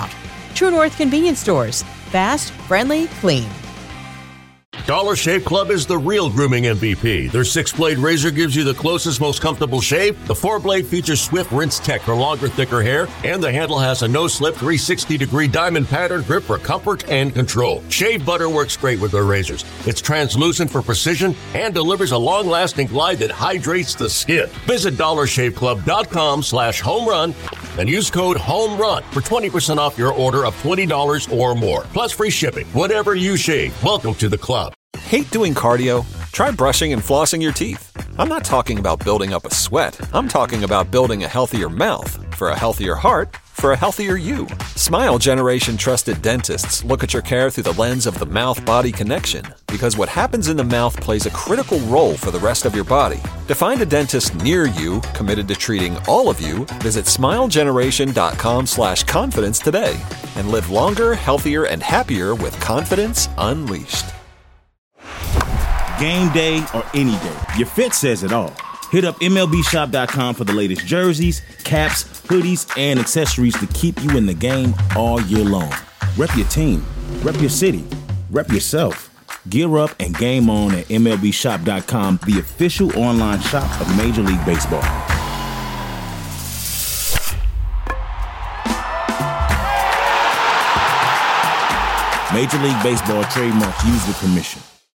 True North Convenience Stores. Fast, friendly, clean. Dollar Shave Club is the real grooming M V P. Their six-blade razor gives you the closest, most comfortable shave. The four-blade features Swift Rinse Tech for longer, thicker hair, and the handle has a no-slip three sixty degree diamond pattern grip for comfort and control. Shave butter works great with their razors. It's translucent for precision and delivers a long-lasting glide that hydrates the skin. Visit dollar shave club dot com slash home run and use code HOMERUN for twenty percent off your order of twenty dollars or more, plus free shipping. Whatever you shave, welcome to the club. Hate doing cardio? Try brushing and flossing your teeth. I'm not talking about building up a sweat. I'm talking about building a healthier mouth. For a healthier heart, for a healthier you. Smile Generation trusted dentists look at your care through the lens of the mouth-body connection, because what happens in the mouth plays a critical role for the rest of your body. To find a dentist near you committed to treating all of you, visit smile generation dot com slash confidence today and live longer, healthier, and happier with confidence unleashed. Game day or any day, your fit says it all. Hit up M L B shop dot com for the latest jerseys, caps, hoodies, and accessories to keep you in the game all year long. Rep your team, rep your city, rep yourself. Gear up and game on at M L B shop dot com, the official online shop of Major League Baseball. Major League Baseball trademarks used with permission.